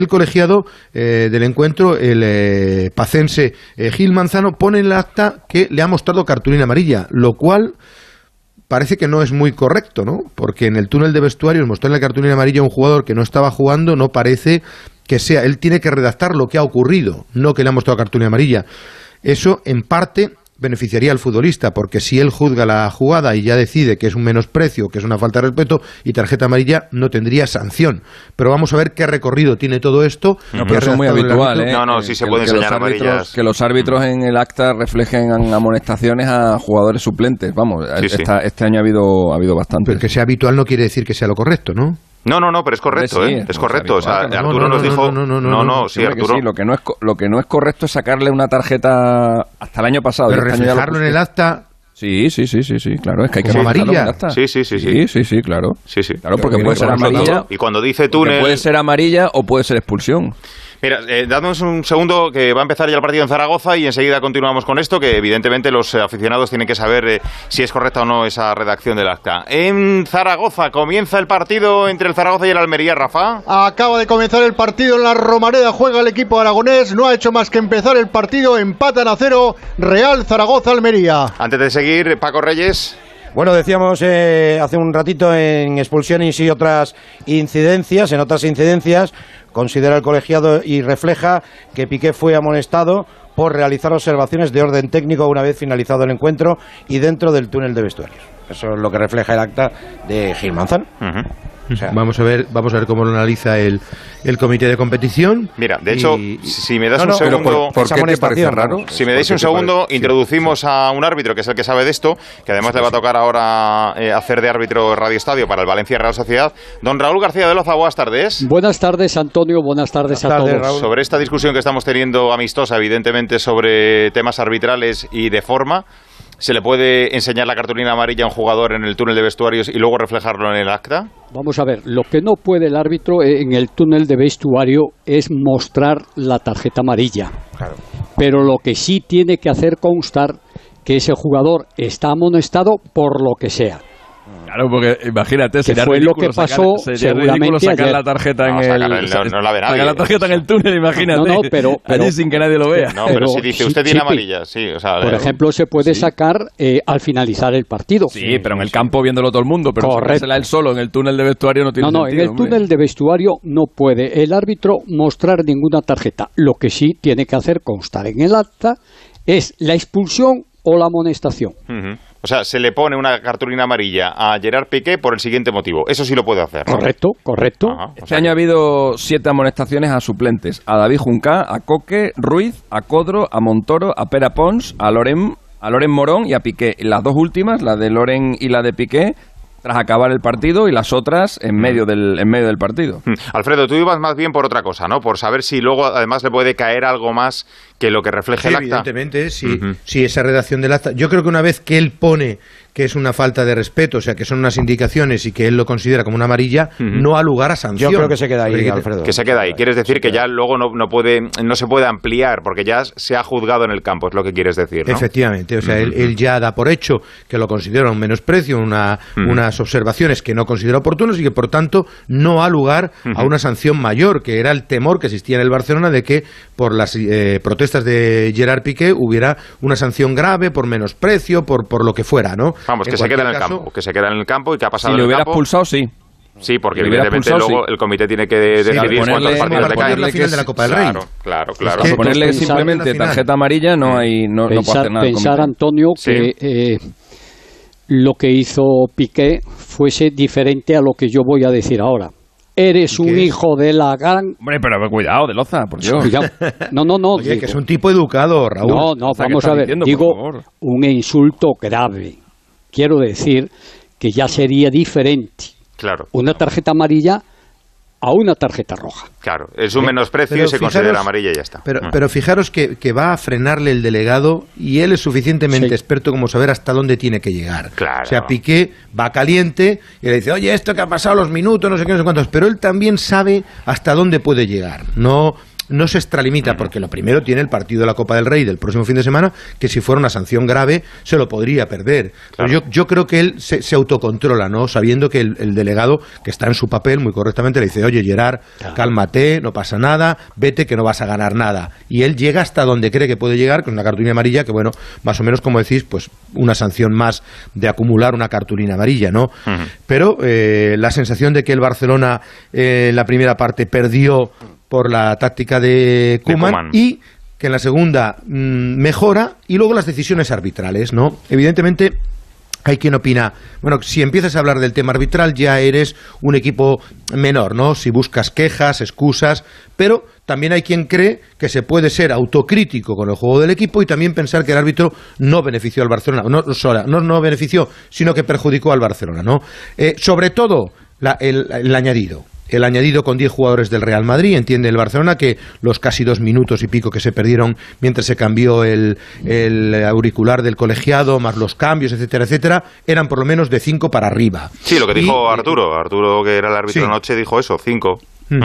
El colegiado del encuentro, el pacense Gil Manzano, pone en el acta que le ha mostrado cartulina amarilla, lo cual parece que no es muy correcto, ¿no? Porque en el túnel de vestuarios mostrarle la cartulina amarilla a un jugador que no estaba jugando no parece que sea. Él tiene que redactar lo que ha ocurrido, no que le ha mostrado cartulina amarilla. Eso, en parte, beneficiaría al futbolista, porque si él juzga la jugada y ya decide que es un menosprecio, que es una falta de respeto y tarjeta amarilla, no tendría sanción. Pero vamos a ver qué recorrido tiene todo esto. No, pero eso es muy habitual, ¿eh? No, sí se puede enseñar amarillas. Que los árbitros en el acta reflejen amonestaciones a jugadores suplentes. Vamos, este año ha habido bastante. Pero que sea habitual no quiere decir que sea lo correcto, ¿no? No, pero es correcto, sí, es correcto. O sea, Arturo nos dijo... Sí, Arturo. Sí, lo que no es correcto es sacarle una tarjeta hasta el año pasado. Pero reflejarlo en el acta... Sí, claro, es que hay que amarilla. Sí, claro. Sí. Claro, porque puede ser amarilla. Y cuando dice túnel... Puede ser amarilla o puede ser expulsión. Mira, dadnos un segundo que va a empezar ya el partido en Zaragoza y enseguida continuamos con esto, que evidentemente los aficionados tienen que saber si es correcta o no esa redacción del acta. En Zaragoza comienza el partido entre el Zaragoza y el Almería, Rafa. Acaba de comenzar el partido en la Romareda, juega el equipo aragonés, no ha hecho más que empezar el partido, empatan a 0, Real Zaragoza-Almería. Antes de seguir, Paco Reyes. Bueno, decíamos hace un ratito en expulsiones y otras incidencias, considera el colegiado y refleja que Piqué fue amonestado por realizar observaciones de orden técnico una vez finalizado el encuentro y dentro del túnel de vestuarios. Eso es lo que refleja el acta de Gil Manzano. O sea, vamos a ver cómo lo analiza el comité de competición. Mira, de hecho, si me das un segundo... ¿Por qué te parece raro? Si me dais un segundo, introducimos a un árbitro que es el que sabe de esto, que además le va a tocar ahora hacer de árbitro Radio Estadio para el Valencia Real Sociedad. Don Raúl García de Loza, buenas tardes. Buenas tardes, Antonio, buenas tardes a todos. Raúl. Sobre esta discusión que estamos teniendo amistosa, evidentemente, sobre temas arbitrales y de forma... ¿Se le puede enseñar la cartulina amarilla a un jugador en el túnel de vestuarios y luego reflejarlo en el acta? Vamos a ver, lo que no puede el árbitro en el túnel de vestuario es mostrar la tarjeta amarilla. Claro. Pero lo que sí tiene que hacer constar que ese jugador está amonestado por lo que sea. Claro, porque imagínate, sería fue lo que pasó seguramente sacar ayer. La tarjeta no la ve nadie. Sacar la tarjeta en el túnel, imagínate. Pero allí sin que nadie lo vea. No, pero si dice usted tiene amarilla, sí. O sea, por ejemplo, se puede sacar al finalizar el partido. Sí, pero en el campo viéndolo todo el mundo. Pero sacársela él solo en el túnel de vestuario no tiene sentido. En el túnel de vestuario no puede el árbitro mostrar ninguna tarjeta. Lo que sí tiene que hacer constar en el acta es la expulsión o la amonestación. O sea, se le pone una cartulina amarilla a Gerard Piqué por el siguiente motivo. Eso sí lo puede hacer, ¿no? Correcto. Ajá, este año ha habido 7 amonestaciones a suplentes. A David Juncá, a Coque, Ruiz, a Codro, a Montoro, a Pere Pons, a Loren Morón y a Piqué. Las dos últimas, la de Loren y la de Piqué, tras acabar el partido, y las otras en medio del partido. Alfredo, tú ibas más bien por otra cosa, ¿no? Por saber si luego además le puede caer algo más que lo que refleje el acta. Evidentemente, sí, esa redacción del acta. Yo creo que una vez que él pone que es una falta de respeto, o sea, que son unas indicaciones y que él lo considera como una amarilla, no ha lugar a sanción. Yo creo que se queda ahí, Alfredo. Que se queda ahí. Quieres decir que ya luego no se puede ampliar, porque ya se ha juzgado en el campo, es lo que quieres decir, ¿no? Efectivamente, o sea, él ya da por hecho que lo considera un menosprecio, unas observaciones que no considera oportunas y que, por tanto, no ha lugar a una sanción mayor, que era el temor que existía en el Barcelona de que por las protestas de Gerard Piqué hubiera una sanción grave por menosprecio, por lo que fuera, ¿no? Vamos, que se queda en el campo, y que ha pasado si en el campo. Si le hubiera expulsado, sí. Sí, porque evidentemente luego el comité tiene que decidir cuántos partidos le caen. La final de la Copa del Rey. Claro. Es que ponerle simplemente tarjeta amarilla no puede hacer nada. Pensar, Antonio, que lo que hizo Piqué fuese diferente a lo que yo voy a decir ahora. Eres un hijo de la gran... Hombre, pero cuidado, de Loza, por Dios. No. Oye, que es un tipo educado, Raúl. No, vamos a ver. Digo, un insulto grave. Quiero decir que ya sería diferente. Claro. Una tarjeta amarilla a una tarjeta roja. Claro, es un menosprecio y se considera amarilla y ya está. Pero fijaros que va a frenarle el delegado y él es suficientemente experto como saber hasta dónde tiene que llegar. Claro. O sea, Piqué va caliente y le dice, oye, esto que ha pasado los minutos, no sé qué, no sé cuántos, pero él también sabe hasta dónde puede llegar. No no se extralimita, porque lo primero tiene el partido de la Copa del Rey del próximo fin de semana, que si fuera una sanción grave se lo podría perder. Claro. Pero yo creo que él se autocontrola, ¿no? Sabiendo que el delegado, que está en su papel muy correctamente, le dice, oye Gerard, cálmate, no pasa nada, vete que no vas a ganar nada. Y él llega hasta donde cree que puede llegar, con una cartulina amarilla, que bueno, más o menos como decís, pues una sanción más de acumular una cartulina amarilla, ¿no? Pero la sensación de que el Barcelona la primera parte perdió por la táctica de Koeman y que en la segunda mejora, y luego las decisiones arbitrales, ¿no? Evidentemente hay quien opina, bueno, si empiezas a hablar del tema arbitral ya eres un equipo menor, ¿no? Si buscas quejas, excusas, pero también hay quien cree que se puede ser autocrítico con el juego del equipo y también pensar que el árbitro no benefició al Barcelona, no benefició, sino que perjudicó al Barcelona, ¿no? Sobre todo el añadido. El añadido con 10 jugadores del Real Madrid. Entiende el Barcelona que los casi 2 minutos y pico que se perdieron mientras se cambió el auricular del colegiado, más los cambios, etcétera, etcétera, eran por lo menos de 5 para arriba. Sí, lo que dijo Arturo, que era el árbitro anoche, dijo eso, 5.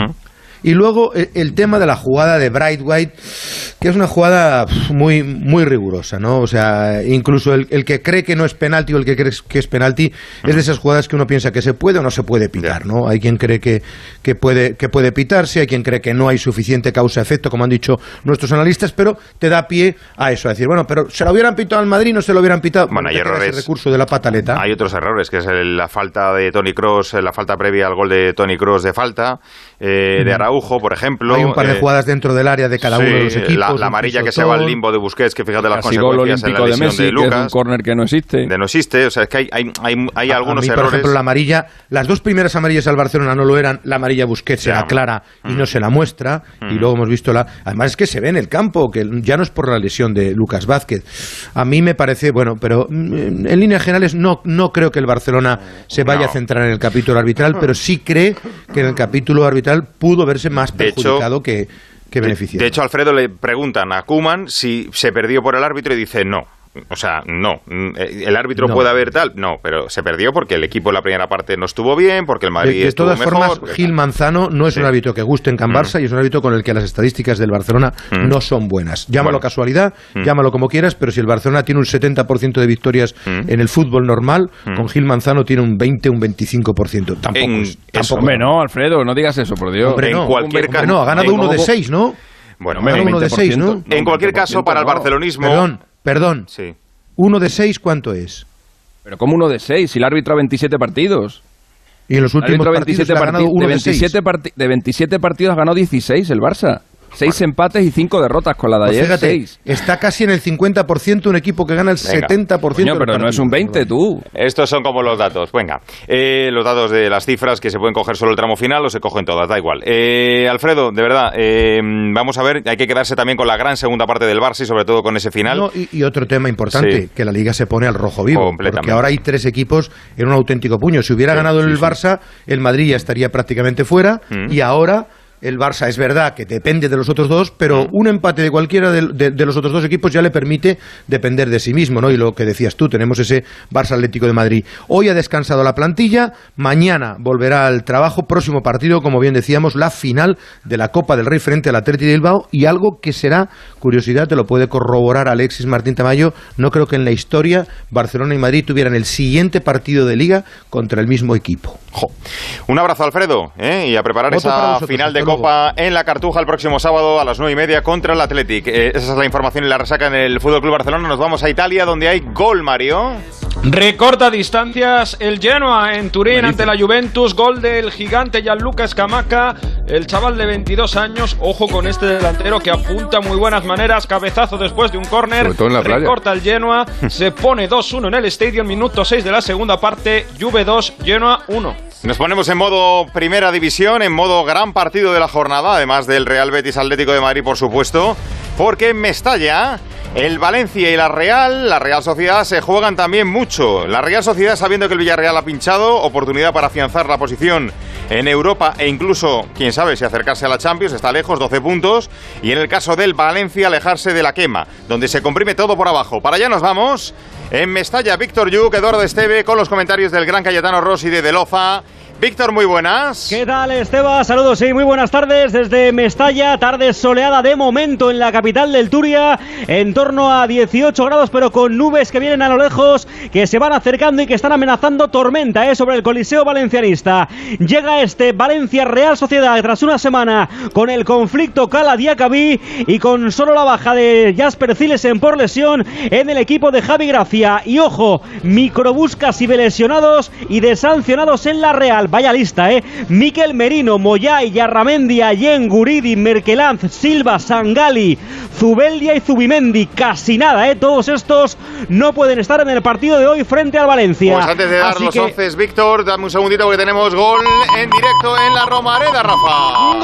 Y luego el tema de la jugada de Braithwaite, que es una jugada muy, muy rigurosa, ¿no? O sea, incluso el que cree que no es penalti o el que cree que es penalti es de esas jugadas que uno piensa que se puede o no se puede pitar, ¿no? Hay quien cree que puede pitarse, hay quien cree que no hay suficiente causa-efecto, como han dicho nuestros analistas, pero te da pie a eso, a decir, bueno, pero ¿se lo hubieran pitado al Madrid? ¿No se lo hubieran pitado? Bueno, hay errores. Ese recurso de la pataleta. Hay otros errores, que es la falta de Toni Kroos, la falta previa al gol de Toni Kroos de falta, de Araujo, por ejemplo. Hay un par de jugadas dentro del área de cada uno de los equipos. La amarilla que se va al limbo de Busquets, que fíjate las consecuencias en la lesión de Messi, de Lucas. Que es un córner que no existe. No existe, o sea, es que hay algunos errores. Por ejemplo, la amarilla, las 2 primeras amarillas al Barcelona no lo eran, la amarilla Busquets era clara y no se la muestra, y luego hemos visto además es que se ve en el campo, que ya no es por la lesión de Lucas Vázquez. A mí me parece, bueno, pero en líneas generales no creo que el Barcelona se vaya a centrar en el capítulo arbitral, pero sí cree que en el capítulo arbitral pudo verse más perjudicado que beneficiado. De hecho, Alfredo, le preguntan a Koeman si se perdió por el árbitro y dice no. O sea, no. ¿El árbitro puede haber tal? No, pero se perdió porque el equipo en la primera parte no estuvo bien, porque el Madrid estuvo mejor. De todas formas, Gil Manzano no es un árbitro que guste en Can Barça y es un árbitro con el que las estadísticas del Barcelona no son buenas. Llámalo casualidad, llámalo como quieras, pero si el Barcelona tiene un 70% de victorias en el fútbol normal, con Gil Manzano tiene un 20, un 25%. Tampoco. Hombre, no, Alfredo, no digas eso, por Dios. Hombre, en cualquier caso. No, ha ganado 1 de 6, ¿no? Bueno, ha ganado 1 de 6, ¿no? En cualquier caso, para el barcelonismo... Perdón. Sí. 1 de 6, ¿cuánto es? Pero ¿cómo 1 de 6? Si el árbitro ha 27 partidos. Y en los últimos partidos ha ganado 1 de 6. De 27 partidos ha ganado 16 el Barça. 6 empates y 5 derrotas con la de ayer. Fíjate, 6. Está casi en el 50%, un equipo que gana el 70%. Coño, pero no es un 20, tú. Estos son como los datos. Venga, los datos de las cifras que se pueden coger solo el tramo final o se cogen todas, da igual. Alfredo, de verdad, vamos a ver, hay que quedarse también con la gran segunda parte del Barça y sobre todo con ese final. No, y otro tema importante, que la Liga se pone al rojo vivo. Porque ahora hay 3 equipos en un auténtico puño. Si hubiera ganado el Barça, el Madrid ya estaría prácticamente fuera y ahora... El Barça es verdad que depende de los otros dos, pero un empate de cualquiera de los otros 2 equipos ya le permite depender de sí mismo, ¿no? Y lo que decías tú, tenemos ese Barça Atlético de Madrid. Hoy ha descansado la plantilla, mañana volverá al trabajo, próximo partido, como bien decíamos, la final de la Copa del Rey frente al Athletic de Bilbao, y algo que será curiosidad, te lo puede corroborar Alexis Martín Tamayo, no creo que en la historia Barcelona y Madrid tuvieran el siguiente partido de Liga contra el mismo equipo. Un abrazo, Alfredo, y a preparar esa final de Copa en la Cartuja el próximo sábado a las 9:30 contra el Athletic. Esa es la información y la resaca en el Fútbol Club Barcelona. Nos vamos a Italia, donde hay gol, Mario. Recorta distancias el Genoa en Turín ante la Juventus. Gol del gigante Gianluca Scamacca, el chaval de 22 años. Ojo con este delantero que apunta muy buenas maneras. Cabezazo después de un córner. Recorta el Genoa. Se pone 2-1 en el estadio, minuto 6 de la segunda parte. Juve 2, Genoa 1. Nos ponemos en modo Primera División, en modo gran partido de la jornada, además del Real Betis Atlético de Madrid, por supuesto, porque en Mestalla el Valencia y la Real Sociedad se juegan también mucho. La Real Sociedad, sabiendo que el Villarreal ha pinchado, oportunidad para afianzar la posición en Europa e incluso, quién sabe, si acercarse a la Champions, está lejos, 12 puntos, y en el caso del Valencia, alejarse de la quema, donde se comprime todo por abajo. Para allá nos vamos. En Mestalla, Víctor Lluc, Eduardo Esteve, con los comentarios del gran Cayetano Rossi de Loza. Víctor, muy buenas. ¿Qué tal, Esteban? Saludos, sí, muy buenas tardes desde Mestalla, tarde soleada de momento en la capital del Turia, en torno a 18 grados, pero con nubes que vienen a lo lejos, que se van acercando y que están amenazando tormenta sobre el Coliseo Valencianista. Llega este Valencia Real Sociedad tras una semana con el conflicto Cala-Diacabí y con solo la baja de Jasper Cillesen por lesión en el equipo de Javi Gracia. Y ojo, microbuscas y lesionados y desancionados en la Real. Vaya lista, Mikel Merino, Moyay, Yarramendi, Allen, Guridi, Merkelanz, Silva, Sangali, Zubeldia y Zubimendi. Casi nada, todos estos no pueden estar en el partido de hoy frente al Valencia. Pues antes de dar así los que... 11, Víctor, dame un segundito porque tenemos gol en directo en la Romareda, Rafa.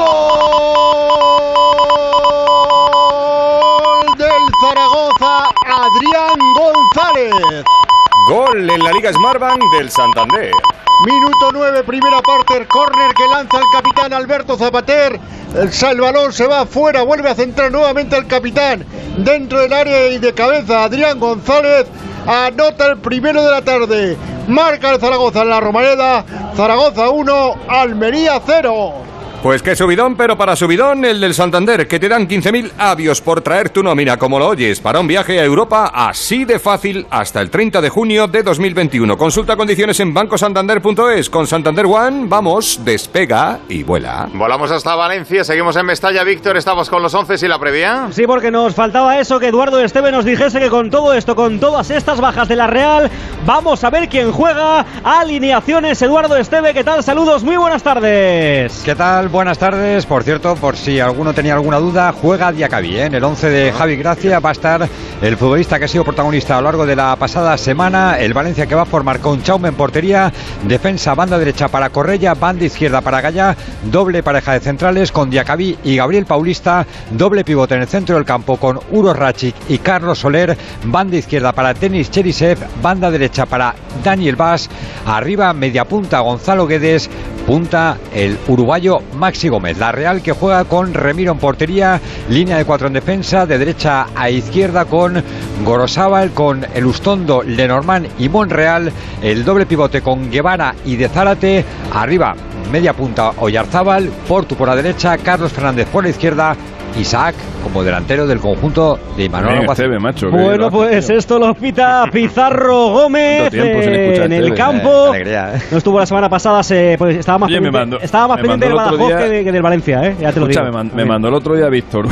¡Gol del Zaragoza! Adrián González. Gol en la Liga Smartbank del Santander. Minuto 9, primera parte, córner que lanza el capitán Alberto Zapater. El balón se va afuera, vuelve a centrar nuevamente el capitán dentro del área y de cabeza Adrián González anota el primero de la tarde. Marca el Zaragoza en la Romareda. Zaragoza 1, Almería 0. Pues qué subidón, pero para subidón el del Santander, que te dan 15.000 avios por traer tu nómina, como lo oyes, para un viaje a Europa así de fácil hasta el 30 de junio de 2021. Consulta condiciones en bancosantander.es. Con Santander One, vamos, despega y vuela. Volamos hasta Valencia, seguimos en Mestalla. Víctor, estamos con los 11 y la previa. Sí, porque nos faltaba eso, que Eduardo Esteve nos dijese que con todo esto, con todas estas bajas de la Real, vamos a ver quién juega. Alineaciones, Eduardo Esteve, ¿qué tal? Saludos, muy buenas tardes. ¿Qué tal? Buenas tardes. Por cierto, por si alguno tenía alguna duda, juega Diacabí, En el 11 de Javi Gracia va a estar el futbolista que ha sido protagonista a lo largo de la pasada semana. El Valencia que va a formar con Chaume en portería, defensa, banda derecha para Correia, banda izquierda para Gallá, doble pareja de centrales con Diacabí y Gabriel Paulista, doble pivote en el centro del campo con Uros Račić y Carlos Soler, banda izquierda para Denis Cherisev, banda derecha para Daniel Vaz, arriba media punta Gonzalo Guedes, punta el uruguayo Maxi Gómez. La Real que juega con Remiro en portería, línea de 4 en defensa, de derecha a izquierda con Gorozábal, con Elustondo, Lenormand y Monreal, el doble pivote con Guevara y de Zárate, arriba media punta Oyarzábal, Portu por la derecha, Carlos Fernández por la izquierda, Isaac como delantero del conjunto de Imanol Alguacil. Bueno, pues esto lo pita Pizarro Gómez en el campo. Alegría, No estuvo la semana pasada, pues estaba más pendiente del Badajoz que del Valencia, ya te lo digo. Me mandó el otro día Víctor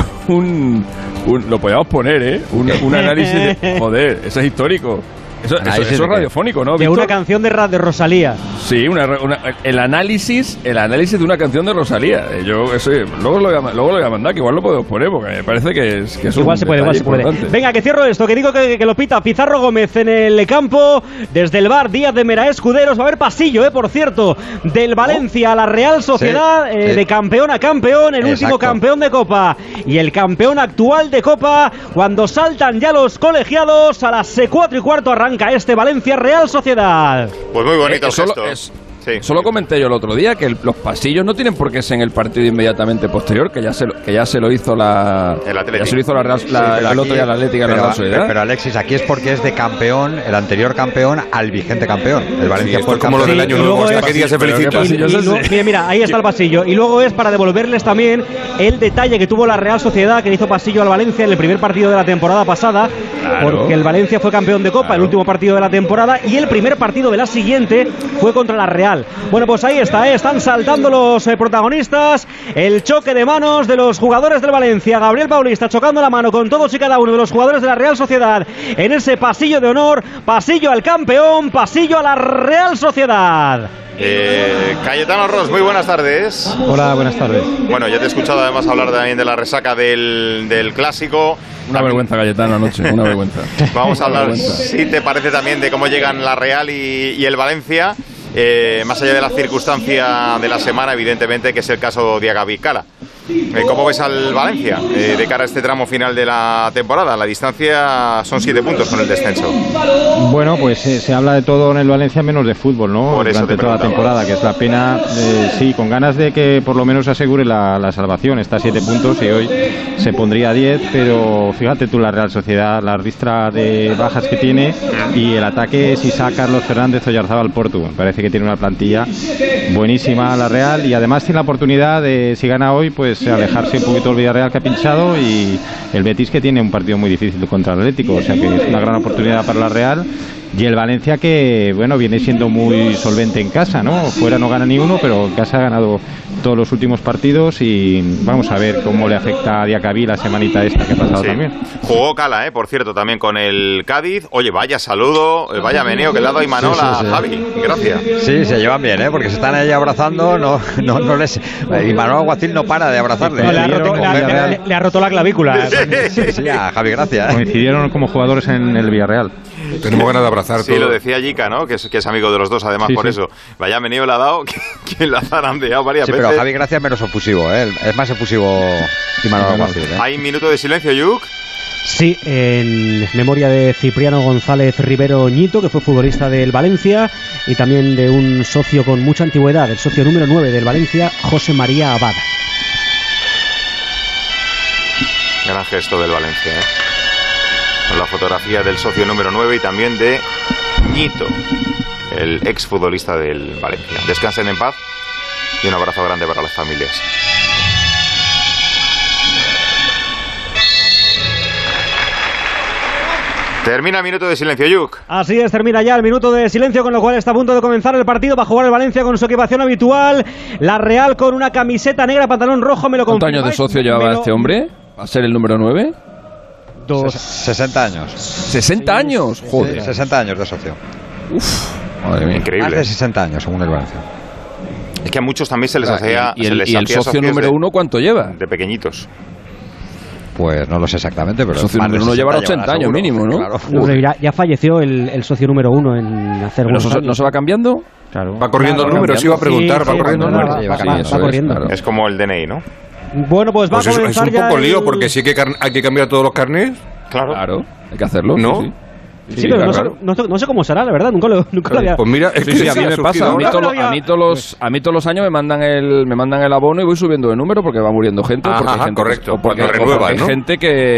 lo podíamos poner, un análisis de, joder, eso es histórico. Eso es radiofónico, ¿no, Víctor? De una canción de Rosalía. Sí, el análisis de una canción de Rosalía. Luego lo voy a mandar, que igual lo podemos poner, porque me parece que es igual se puede. Venga, que cierro esto, que digo que lo pita Pizarro Gómez en el campo. Desde el bar Díaz de Mera Escuderos va a haber pasillo, por cierto, del Valencia a la Real Sociedad, de campeón a campeón, el último campeón de Copa y el campeón actual de Copa. Cuando saltan ya los colegiados, a las 4:15 arranca este Valencia Real Sociedad. Pues muy bonito esto. Sí. Solo comenté yo el otro día que los pasillos no tienen por qué ser en el partido inmediatamente posterior, que ya se lo hizo la Real, el otro día la Atlética de la Real Sociedad. Pero Alexis, aquí es porque es de campeón, el anterior campeón al vigente campeón. El Valencia fue el como lo del año nuevo, hasta qué día se felicita. Mira, ahí está el pasillo. Y luego es para devolverles también el detalle que tuvo la Real Sociedad, que le hizo pasillo al Valencia en el primer partido de la temporada pasada, porque el Valencia fue campeón de Copa, el último partido de la temporada, y el primer partido de la siguiente fue contra la Real. Bueno, pues ahí está, están saltando los protagonistas, el choque de manos de los jugadores del Valencia. Gabriel Paulista chocando la mano con todos y cada uno de los jugadores de la Real Sociedad en ese pasillo de honor, pasillo al campeón, pasillo a la Real Sociedad. Cayetano Ros, muy buenas tardes. Hola, buenas tardes. Bueno, ya te he escuchado además hablar también de la resaca del clásico. Una vergüenza, Cayetano, anoche, una vergüenza. Vamos a hablar, si te parece, también de cómo llegan la Real y el Valencia. Más allá de la circunstancia de la semana, evidentemente, que es el caso Diacabí Cala. ¿Cómo ves al Valencia de cara a este tramo final de la temporada? La distancia son 7 puntos con el descenso. Bueno, pues se habla de todo en el Valencia menos de fútbol, ¿no? Durante toda la temporada, que es la pena, sí, con ganas de que por lo menos asegure la salvación. Está a 7 puntos y hoy se pondría a 10, pero fíjate tú la Real Sociedad, la ristra de bajas que tiene y el ataque si saca Carlos Fernández Oyarzábal Portu. Me parece que tiene una plantilla buenísima la Real y además tiene la oportunidad de, si gana hoy, pues alejarse un poquito del Villarreal que ha pinchado y el Betis que tiene un partido muy difícil contra el Atlético, o sea que es una gran oportunidad para la Real. Y el Valencia que, bueno, viene siendo muy solvente en casa, ¿no? Fuera no gana ni uno, pero en casa ha ganado todos los últimos partidos y vamos a ver cómo le afecta a Diacabí la semanita esta que ha pasado también. Jugó Cala, por cierto, también con el Cádiz. Oye, vaya saludo, vaya meneo que le ha dado a Imanol a Javi. Gracias. Sí, se llevan bien, porque se están ahí abrazando. No les... Imanol Alguacil no para de abrazarle. No, le ha roto la clavícula. Sí, a Javi, gracias. Coincidieron como jugadores en el Villarreal. Tenemos ganas de abrazar todo. Sí, lo decía Jica, ¿no? Que es amigo de los dos, además, por eso. Vaya meneo le ha dado que la ha zarandeado varias veces. Pero Javi Gracia es menos efusivo, ¿eh? Es más efusivo Imanol Alguacil, ¿eh? ¿Hay un minuto de silencio, Yuk? Sí, en memoria de Cipriano González Rivero Ñito, que fue futbolista del Valencia, y también de un socio con mucha antigüedad, el socio número 9 del Valencia, José María Abada. Gran gesto del Valencia, ¿eh? Con la fotografía del socio número 9 y también de Ñito, el exfutbolista del Valencia. Descansen en paz y un abrazo grande para las familias. Termina el minuto de silencio, Yuk. Así es, termina ya el minuto de silencio, con lo cual está a punto de comenzar el partido. Va a jugar el Valencia con su equipación habitual. La Real con una camiseta negra, pantalón rojo. Me lo ¿Cuántos años de socio llevaba este hombre? ¿Va a ser el número 9? 60 años. ¿60 años? Joder. 60 años de socio. Uf, madre mía. Increíble. Más de 60 años, según el Valencia. Es que a muchos también se les hacía... ¿Y el socio número 1 cuánto lleva? De pequeñitos. Pues no lo sé exactamente, pero... El socio número 1 lleva 80 años seguro, mínimo, ¿no? Claro. Ya falleció el socio número 1 en hacer... ¿No se va cambiando? Claro. Va corriendo el número, se iba a preguntar, va corriendo el número. Va corriendo. Es como el DNI, ¿no? Bueno, pues va a comenzar es un poco lío, porque sí que hay que cambiar todos los carnés. Claro, hay que hacerlo. ¿No? Sí. Sí, pero claro. no sé cómo será, la verdad, nunca lo había... Pues mira, es que a mí me pasa, a mí todos los años me mandan el abono y voy subiendo de número porque va muriendo gente, correcto, porque hay gente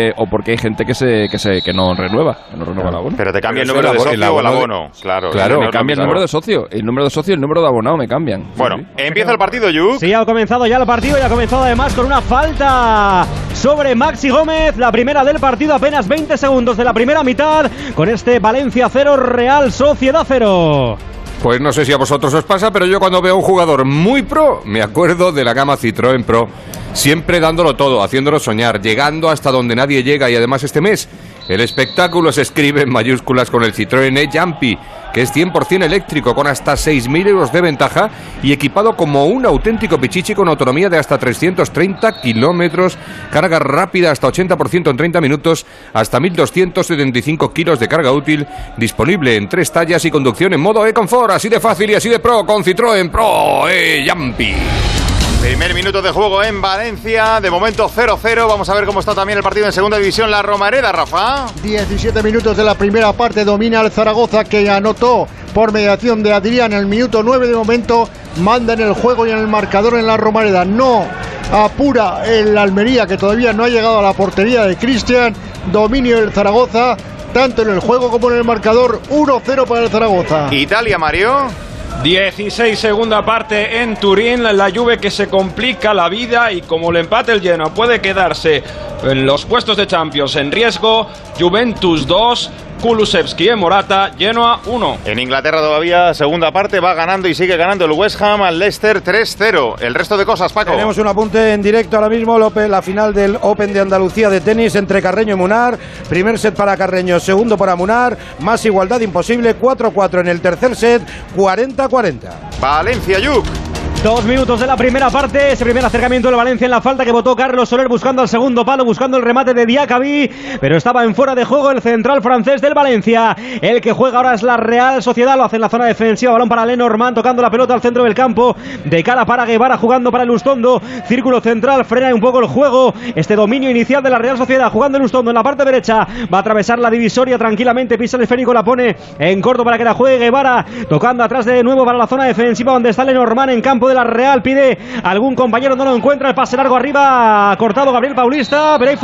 que no renueva, el abono. Pero te cambia el número de socio o el abono. Claro, me cambia el número de socio, el número de socio y el número de abonado me cambian. Bueno, empieza el partido, Yuk. Sí, ha comenzado ya el partido y ha comenzado además con una falta sobre Maxi Gómez, la primera del partido, apenas 20 segundos de la primera mitad, con este Valencia 0, Real Sociedad 0. Pues no sé si a vosotros os pasa, pero yo cuando veo a un jugador muy pro, me acuerdo de la gama Citroën Pro, siempre dándolo todo, haciéndolo soñar, llegando hasta donde nadie llega, y además este mes el espectáculo se escribe en mayúsculas con el Citroën e-Jumpy, que es 100% eléctrico, con hasta 6.000 euros de ventaja y equipado como un auténtico pichichi con autonomía de hasta 330 kilómetros, carga rápida hasta 80% en 30 minutos, hasta 1.275 kilos de carga útil, disponible en 3 tallas y conducción en modo e-confort, así de fácil y así de pro con Citroën Pro e-Jumpy. Primer minuto de juego en Valencia, de momento 0-0, vamos a ver cómo está también el partido en segunda división, la Romareda, Rafa. 17 minutos de la primera parte, domina el Zaragoza, que anotó por mediación de Adrián en el minuto 9 de momento, manda en el juego y en el marcador en la Romareda, no apura el Almería, que todavía no ha llegado a la portería de Cristian, dominio del Zaragoza, tanto en el juego como en el marcador, 1-0 para el Zaragoza. Italia, Mario. 16 segunda parte en Turín, la Juve que se complica la vida y como el empate el Genoa puede quedarse en los puestos de Champions en riesgo. Juventus 2, Kulusevski en Morata, Genoa 1. En Inglaterra todavía segunda parte, va ganando y sigue ganando el West Ham al Leicester 3-0. El resto de cosas, Paco. Tenemos un apunte en directo ahora mismo, la final del Open de Andalucía de tenis entre Carreño y Munar. Primer set para Carreño, segundo para Munar, más igualdad imposible, 4-4 en el tercer set, 40-40. Valencia, Yuk. 2 minutos de la primera parte, ese primer acercamiento del Valencia en la falta que votó Carlos Soler buscando al segundo palo, buscando el remate de Diacabí, pero estaba en fuera de juego el central francés del Valencia. El que juega ahora es la Real Sociedad, lo hace en la zona defensiva, balón para Lenormand, tocando la pelota al centro del campo, de cara para Guevara, jugando para el Lustondo, círculo central, frena un poco el juego, este dominio inicial de la Real Sociedad, jugando el Lustondo en la parte derecha, va a atravesar la divisoria tranquilamente, pisa el esférico, la pone en corto para que la juegue Guevara, tocando atrás de nuevo para la zona defensiva donde está Lenormand en campo de la Real, pide algún compañero, no lo encuentra, el pase largo arriba, cortado Gabriel Paulista, pero hay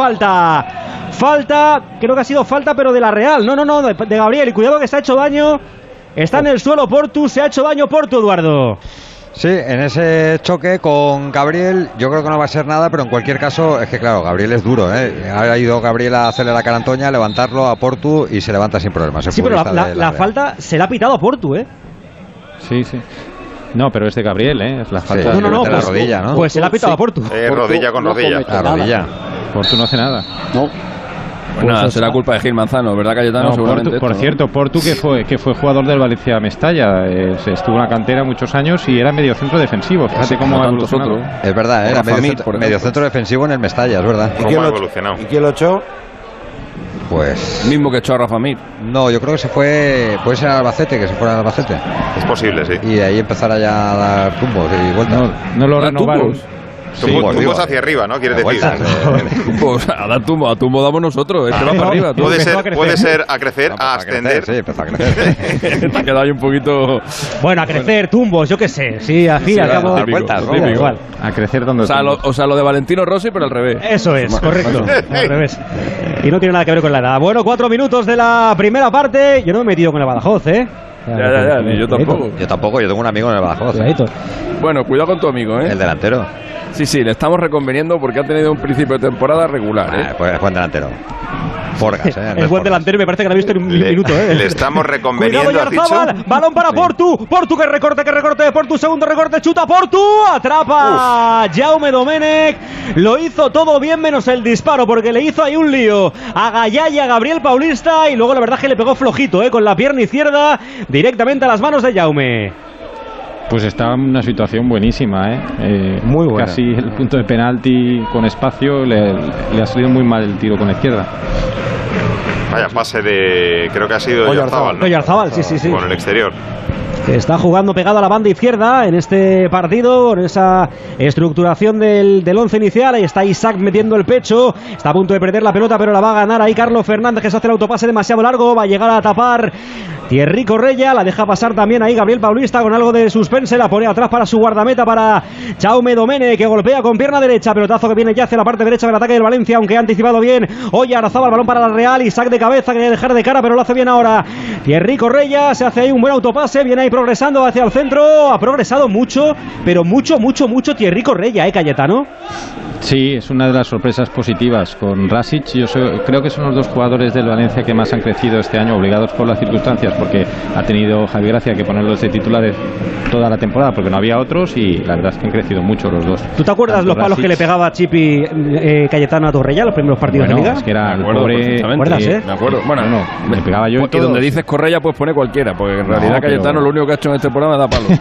falta, creo que ha sido falta pero de la Real, no, de Gabriel, y cuidado que se ha hecho daño, está en el suelo Portu, se ha hecho daño Portu, Eduardo. Sí, en ese choque con Gabriel yo creo que no va a ser nada, pero en cualquier caso es que claro, Gabriel es duro, ¿eh? Ha ido Gabriel a hacerle la cara a Antoña, levantarlo a Portu y se levanta sin problemas. Sí, pero la falta se la ha pitado a Portu, ¿eh? Sí. No, pero es de Gabriel, ¿eh? Es la falta. Sí, no, pues, la rodilla, ¿no? Pues se la ha pitado a Portu. Rodilla con rodilla. La rodilla. Portu no hace nada. No. Pues nada, será culpa de Gil Manzano, ¿verdad, Cayetano? No, seguramente por cierto, Portu que fue jugador del Valencia Mestalla, estuvo en la cantera muchos años y era mediocentro defensivo. Fíjate cómo ha evolucionado. Es verdad, era mediocentro defensivo en el Mestalla, es verdad. ¿Cómo ha evolucionado? ¿Y quién lo echó? Pues... mismo que echó a Rafa Mir. No, yo creo que se fue... Puede ser al Albacete, que se fuera al Albacete. Es posible, sí. Y ahí empezara ya a dar tumbos y vueltas. No lo renovaron. Tumbos hacia arriba, ¿no? Quieres decir. A dar tumbo, a tumbo damos nosotros. Este va para arriba. Puede ser a crecer, a ascender. Sí, empezó a crecer. Te ha quedado ahí un poquito. Bueno, a crecer, tumbos, yo qué sé. Sí, al fin y al cabo. Igual. A crecer donde. O sea, lo de Valentino Rossi, pero al revés. Eso es, correcto. Al revés. Y no tiene nada que ver con la edad. Bueno, 4 minutos de la primera parte. Yo no me he metido con el Badajoz, ¿eh? Ya, ni yo tampoco. Yo tampoco, yo tengo un amigo en el Badajoz. Bueno, cuidado con tu amigo, ¿eh? El delantero. Sí, le estamos reconveniendo porque ha tenido un principio de temporada regular, ¿eh? Pues es buen delantero. Forgas, es buen delantero y me parece que lo ha visto en un minuto, ¿eh? Le estamos reconveniendo, ¿has dicho? Balón para Portu, que recorte de Portu, segundo recorte, chuta Portu, atrapa Jaume Domenech, lo hizo todo bien menos el disparo porque le hizo ahí un lío a Gallá y a Gabriel Paulista y luego la verdad es que le pegó flojito, con la pierna izquierda directamente a las manos de Jaume. Pues está en una situación buenísima, muy buena. Casi el punto de penalti con espacio, le ha salido muy mal el tiro con la izquierda. Vaya pase de... creo que ha sido Oyarzábal, ¿no? Oyarzábal, sí. Con el exterior. Está jugando pegado a la banda izquierda en este partido, en esa estructuración del once inicial. Ahí está Isaac metiendo el pecho, está a punto de perder la pelota, pero la va a ganar ahí Carlos Fernández, que se hace el autopase demasiado largo, va a llegar a tapar Thierry Correia, la deja pasar también ahí Gabriel Paulista con algo de suspense, la pone atrás para su guardameta, para Jaume Domenech, que golpea con pierna derecha, pelotazo que viene ya hacia la parte derecha del ataque del Valencia, aunque ha anticipado bien Oyarzábal, el balón para la Real, Isaac de cabeza, quería dejar de cara, pero lo hace bien ahora Thierry Correia, se hace ahí un buen autopase, viene ahí progresando hacia el centro, ha progresado mucho, pero mucho Thierry Correia, Cayetano. Sí, es una de las sorpresas positivas con Rasic. Creo que son los dos jugadores del Valencia que más han crecido este año, obligados por las circunstancias, porque ha tenido Javi Gracia que ponerlos de titulares toda la temporada, porque no había otros, y la verdad es que han crecido mucho los dos. ¿Tú te acuerdas tanto los palos Rasic, que le pegaba Chipi Cayetano a Torreya los primeros partidos de Liga? Es que era el pobre... ¿Me acuerdas, Me acuerdo. Bueno, le pegaba yo y donde dices Correia, pues pone cualquiera, porque en realidad Cayetano lo único que ha hecho en este programa da palos.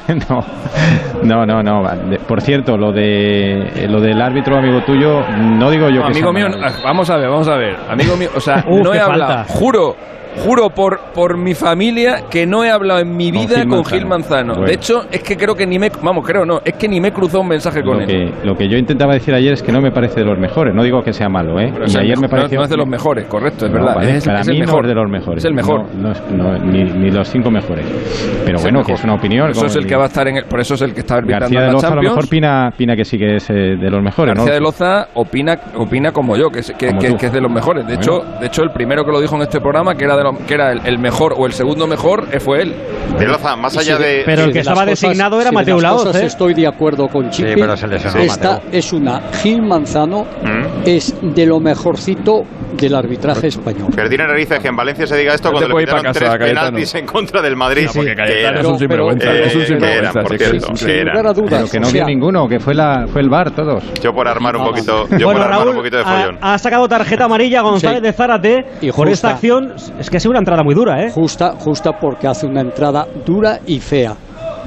No. Por cierto, lo del árbitro amigo tuyo, no digo yo que amigo mío, vamos a ver, amigo mío, o sea, no he hablado, juro por mi familia que no he hablado en mi vida con Gil Manzano. Bueno. De hecho, es que creo que ni me he cruzado un mensaje con él. Lo que yo intentaba decir ayer es que no me parece de los mejores, no digo que sea malo, ¿eh? Y ayer me pareció... No es de los mejores, correcto, es verdad. Vale, para mí no es de los mejores. Es el mejor. Ni los 5 mejores. Pero bueno, que es una opinión. Eso es el que va a estar por eso es el que está arbitrando García de Loza, a la Champions. A lo mejor Pina que sí que es de los mejores. García de Loza opina como yo, que es de los mejores. De hecho, el primero que lo dijo en este programa, que era el mejor o el segundo mejor, fue él. De Loza, más allá de... Pero el que estaba designado era Mateu Laoz, ¿eh? Estoy de acuerdo con Chipi. Sí, pero se lesionó Esta es una... Gil Manzano es de lo mejorcito del arbitraje español. Pero tiene narices que en Valencia se diga esto cuando le quitaron 3 penaltis en contra del Madrid. Sí, porque Cayetano es un sinvergüenza. Es un sinvergüenza, por cierto. Sin lugar a dudas. Pero que no vio ninguno, que fue el VAR todos. Yo por armar un poquito de follón. Ha sacado tarjeta amarilla González de Zárate y por esta acción. Es que ha sido una entrada muy dura, ¿eh? Justa porque hace una entrada dura y fea.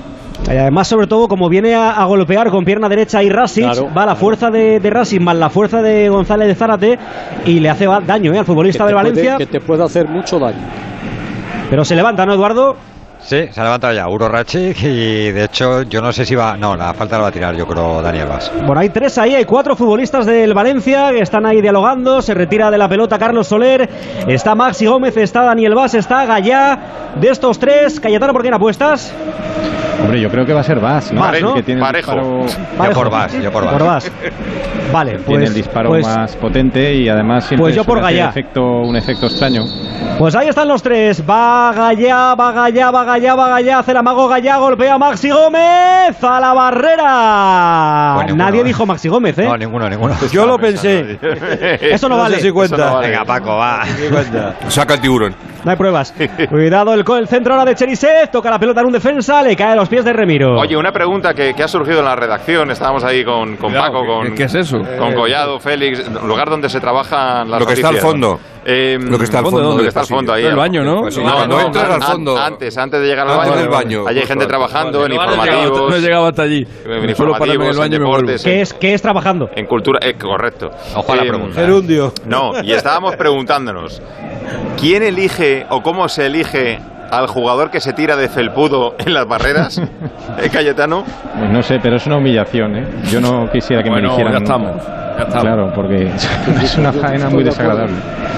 Y además, sobre todo, como viene a golpear con pierna derecha y Rasic, va la fuerza de Rasic más la fuerza de González de Zárate y le hace daño al futbolista del Valencia. Que te puede hacer mucho daño. Pero se levanta, ¿no, Eduardo? Sí, se ha levantado ya Uro Rachic y de hecho yo no sé si va... No, la falta la va a tirar yo creo Daniel Vaz. Bueno, hay 3 ahí, hay 4 futbolistas del Valencia que están ahí dialogando, se retira de la pelota Carlos Soler, está Maxi Gómez, está Daniel Vaz, está Gallá. De estos 3, Cayetano, ¿por quién apuestas? Hombre, yo creo que va a ser Vaz, ¿no? Vaz, ¿no? Que tiene Parejo. Yo por Vaz. Por Vaz. Vale, pues... Tiene el disparo más potente y además siempre pues yo por Gallá. Un efecto extraño. Pues ahí están los 3, va Gallá, hace el amago Gallá, golpea Maxi Gómez a la barrera. Pues Nadie dijo Maxi Gómez, ¿eh? No, ninguno. Yo lo pensé. Eso no vale. Sé si cuenta. Eso no vale. Venga, Paco, va. Saca el tiburón. No hay pruebas. Cuidado el centro ahora de Cherisev, toca la pelota en un defensa, le cae a los pies de Remiro. Oye, una pregunta que ha surgido en la redacción, estábamos ahí con Paco, ¿Qué es eso? con Collado, Félix, lugar donde se trabajan las Lo que está al fondo. Lo que está al fondo. Lo que está al fondo ahí. El baño, ¿no? Pues sí, cuando entras al fondo. Antes de llegar al baño. Del baño. Allí hay gente trabajando en No informativos. he llegado hasta allí. Solo para en el baño y me vuelvo. ¿Qué es trabajando? En cultura, correcto. Ojo a la pregunta. Gerundio. No, y estábamos preguntándonos, ¿quién elige o cómo se elige al jugador que se tira de felpudo en las barreras? Cayetano. Pues no sé, pero es una humillación, ¿eh? Yo no quisiera que me dijeran... Ya estamos. Claro, porque es una faena muy desagradable.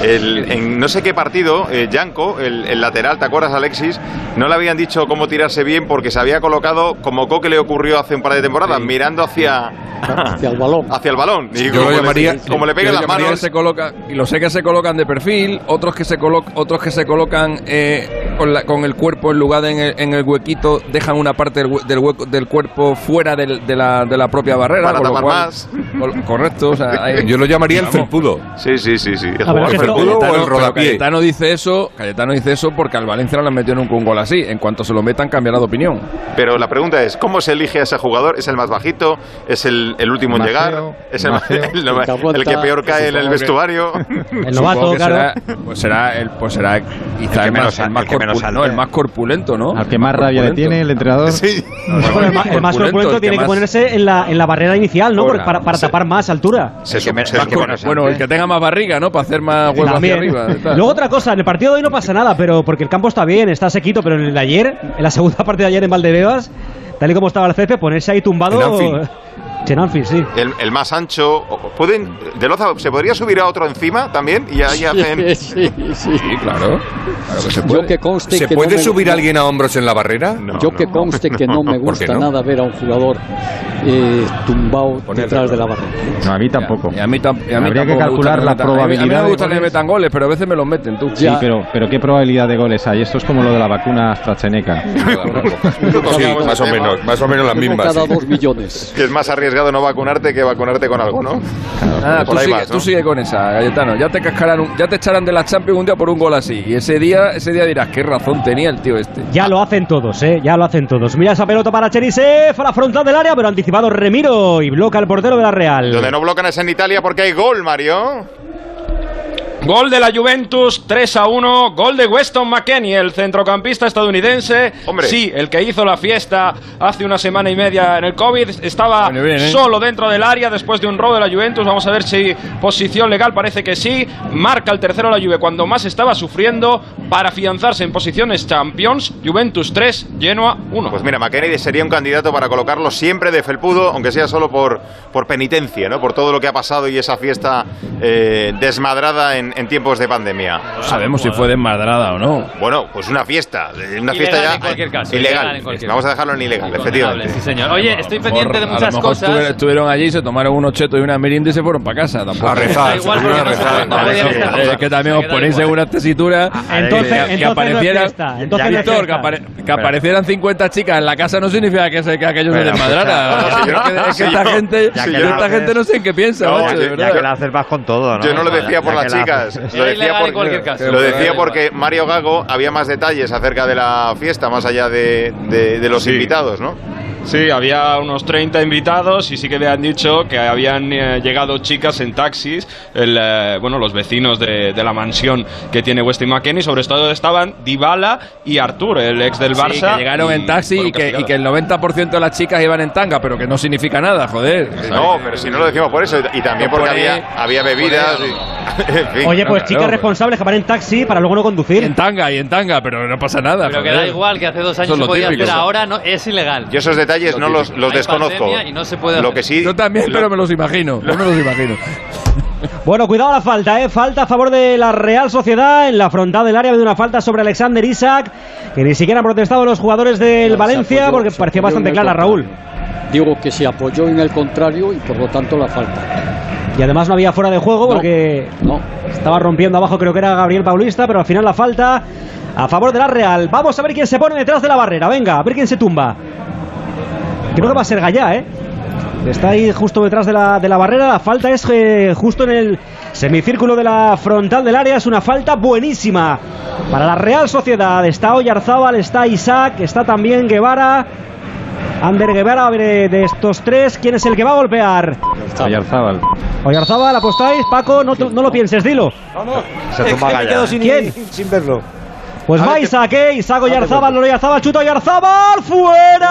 En no sé qué partido, Janko, el lateral, ¿te acuerdas, Alexis? No le habían dicho cómo tirarse bien porque se había colocado, como Coque le ocurrió hace un par de temporadas, mirando hacia el balón. Hacia el balón. Y yo lo llamaría, como le pegan las manos. Se coloca, y lo sé que se colocan de perfil, otros que se colocan con el cuerpo en lugar de en el huequito, dejan una parte del cuerpo fuera de la propia barrera. Para tapar más. Correcto. O sea, yo lo llamaría el felpudo. Sí. ¿El felpudo o el rodapié? Cayetano dice eso porque al Valencia no le han metido nunca un gol así. En cuanto se lo metan, cambiará de opinión. Pero la pregunta es, ¿cómo se elige a ese jugador? ¿Es el más bajito? ¿Es el último en llegar? ¿Es el que peor cae en el vestuario? El novato, claro. Pues será quizá el más corpulento, ¿no? Al que más rabia le tiene el entrenador. Sí. El más corpulento tiene que ponerse en la barrera inicial, ¿no? Para tapar más altura. El que tenga más barriga, ¿no? Para hacer más huevo hacia arriba. Luego otra cosa, en el partido de hoy no pasa nada, pero porque el campo está bien, está sequito, pero en el de ayer, en la segunda parte de ayer en Valdebebas, tal y como estaba el césped, ponerse ahí tumbado. En Anfield, sí. El más ancho. De Loza, ¿se podría subir a otro encima también? Y ahí hacen. Sí, claro que se puede. ¿Se puede subir alguien a hombros en la barrera? Que conste que no me gusta nada ver a un jugador tumbado detrás de la barrera. No, a mí tampoco. Y a mí habría que calcular la probabilidad. A mí me gusta que me metan goles, pero a veces me los meten tú. Sí, pero ¿qué probabilidad de goles hay? Esto es como lo de la vacuna AstraZeneca. Sí, más o menos las mismas. Cada 2 millones. Que es más arriesgado no vacunarte que vacunarte con algo, ¿no? Tú sigue con esa, Cayetano. Ya te echarán de la Champions un día por un gol así. Y ese día dirás, qué razón tenía el tío este. Ya lo hacen todos, ya lo hacen todos. Mira esa pelota para Cherisev, a la frontal del área, pero anticipado Remiro y bloca el portero de la Real. Donde no blocan es en Italia porque hay gol, Mario. Gol de la Juventus, 3-1, gol de Weston McKennie, el centrocampista estadounidense. Hombre. Sí, el que hizo la fiesta hace una semana y media en el COVID. Estaba solo dentro del área después de un robo de la Juventus. Vamos a ver si posición legal, parece que sí. Marca el tercero la Juve cuando más estaba sufriendo para afianzarse en posiciones Champions. Juventus 3, Genoa 1. Pues mira, McKennie sería un candidato para colocarlo siempre de felpudo, aunque sea solo por penitencia, ¿no? Por todo lo que ha pasado y esa fiesta desmadrada en tiempos de pandemia. No sabemos si fue desmadrada o no. Bueno, pues una fiesta ya en cualquier caso, ilegal. Vamos a dejarlo en ilegal, efectivamente. Sí, señor. Oye, estoy pendiente de muchas cosas. Estuvieron allí, se tomaron unos chetos y una merienda y se fueron para casa. Tampoco. A rezar. Es que también os ponéis en una tesitura que aparecieran 50 chicas en la casa no significa que aquello se desmadrara. Es que esta gente no sé en qué piensa, macho, de verdad. Ya que la haces vas con todo, ¿no? Yo no lo decía por las chicas. Lo decía porque Mario Gago había más detalles acerca de la fiesta, más allá de los invitados, ¿no? Sí, había unos 30 invitados y sí que le han dicho que habían llegado chicas en taxis, los vecinos de la mansión que tiene Westin McKennie. Sobre todo estaban Dybala y Artur, el ex del Barça. Sí, que llegaron en taxi y que el 90% de las chicas iban en tanga, pero que no significa nada, joder. No, pero si no lo decimos por eso, y también porque había bebidas. En fin. Oye, pues chicas responsables que van en taxi para luego no conducir. En tanga, pero no pasa nada. Pero que da igual, que hace 2 años se podía hacer, ahora no, es ilegal. Yo esos detalles no los desconozco. Y no se puede lo hacer. que sí, yo también, pero me los imagino. Bueno, cuidado a la falta, falta a favor de la Real Sociedad. En la frontal del área ha habido una falta sobre Alexander Isak, que ni siquiera han protestado los jugadores del Valencia, porque parecía bastante clara, Raúl. Digo que se apoyó en el contrario y por lo tanto la falta. Y además no había fuera de juego porque estaba rompiendo abajo, creo que era Gabriel Paulista, pero al final la falta a favor de la Real. Vamos a ver quién se pone detrás de la barrera, venga, a ver quién se tumba. Creo que va a ser Gallá, está ahí justo detrás de la barrera. La falta es justo en el semicírculo de la frontal del área. Es una falta buenísima para la Real Sociedad. Está Oyarzábal, está Isak, está también Guevara. Ander Guevara, a ver, de estos tres, ¿quién es el que va a golpear? Oyarzábal, ¿apostáis? Paco, no lo pienses, dilo. No. Se tumba Gallá. Sin verlo. Pues va Isak, Isak Oyarzábal, chuta Oyarzábal, ¡fuera!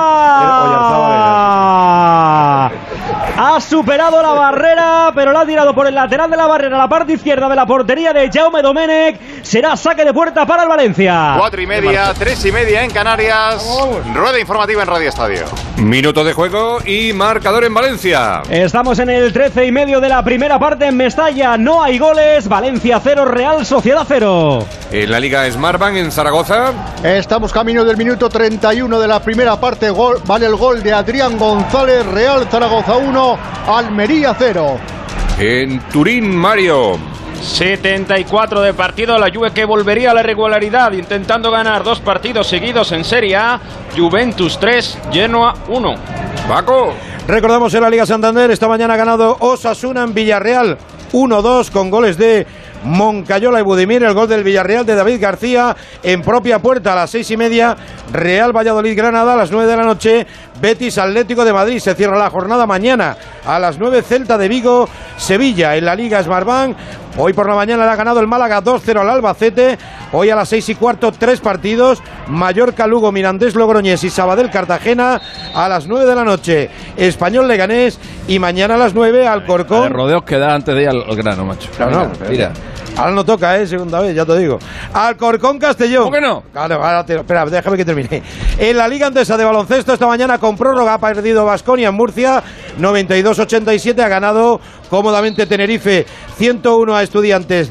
Ha superado la barrera, pero la ha tirado por el lateral de la barrera, la parte izquierda de la portería de Jaume Domènech. Será saque de puerta para el Valencia. 4:30, 3:30 en Canarias. Rueda informativa en Radio Estadio. Minuto de juego y marcador en Valencia. Estamos en el 13:30 de la primera parte en Mestalla. No hay goles. Valencia 0, Real Sociedad 0. En la Liga Smartbank en Zaragoza. Estamos camino del minuto 31 de la primera parte. Vale el gol de Adrián González. Real Zaragoza 1, Almería 0. En Turín, Mario. 74 de partido, la Juve que volvería a la regularidad intentando ganar 2 partidos seguidos en Serie A. Juventus 3, Genoa 1. Paco. Recordamos en la Liga Santander, esta mañana ha ganado Osasuna en Villarreal 1-2 con goles de Moncayola y Budimir. El gol del Villarreal de David García en propia puerta a las 6:30. Real Valladolid Granada a las 9 de la noche. Betis Atlético de Madrid. Se cierra la jornada mañana a las 9. Celta de Vigo Sevilla. En la Liga Smartbank, hoy por la mañana le ha ganado el Málaga 2-0 al Albacete. Hoy a las 6:15 3 partidos. Mallorca Lugo, Mirandés Logroñés y Sabadell Cartagena a las 9 de la noche. Español Leganés y mañana a las 9 Alcorcón. El rodeos que da antes de ir al grano, macho. Claro, mira. Ahora no toca, segunda vez, ya te digo. Alcorcón Castellón. ¿Cómo que no? Claro, espera, déjame que termine. En la Liga Andesa de baloncesto esta mañana con prórroga ha perdido Baskonia en Murcia 92-87, ha ganado cómodamente Tenerife 101 a Estudiantes,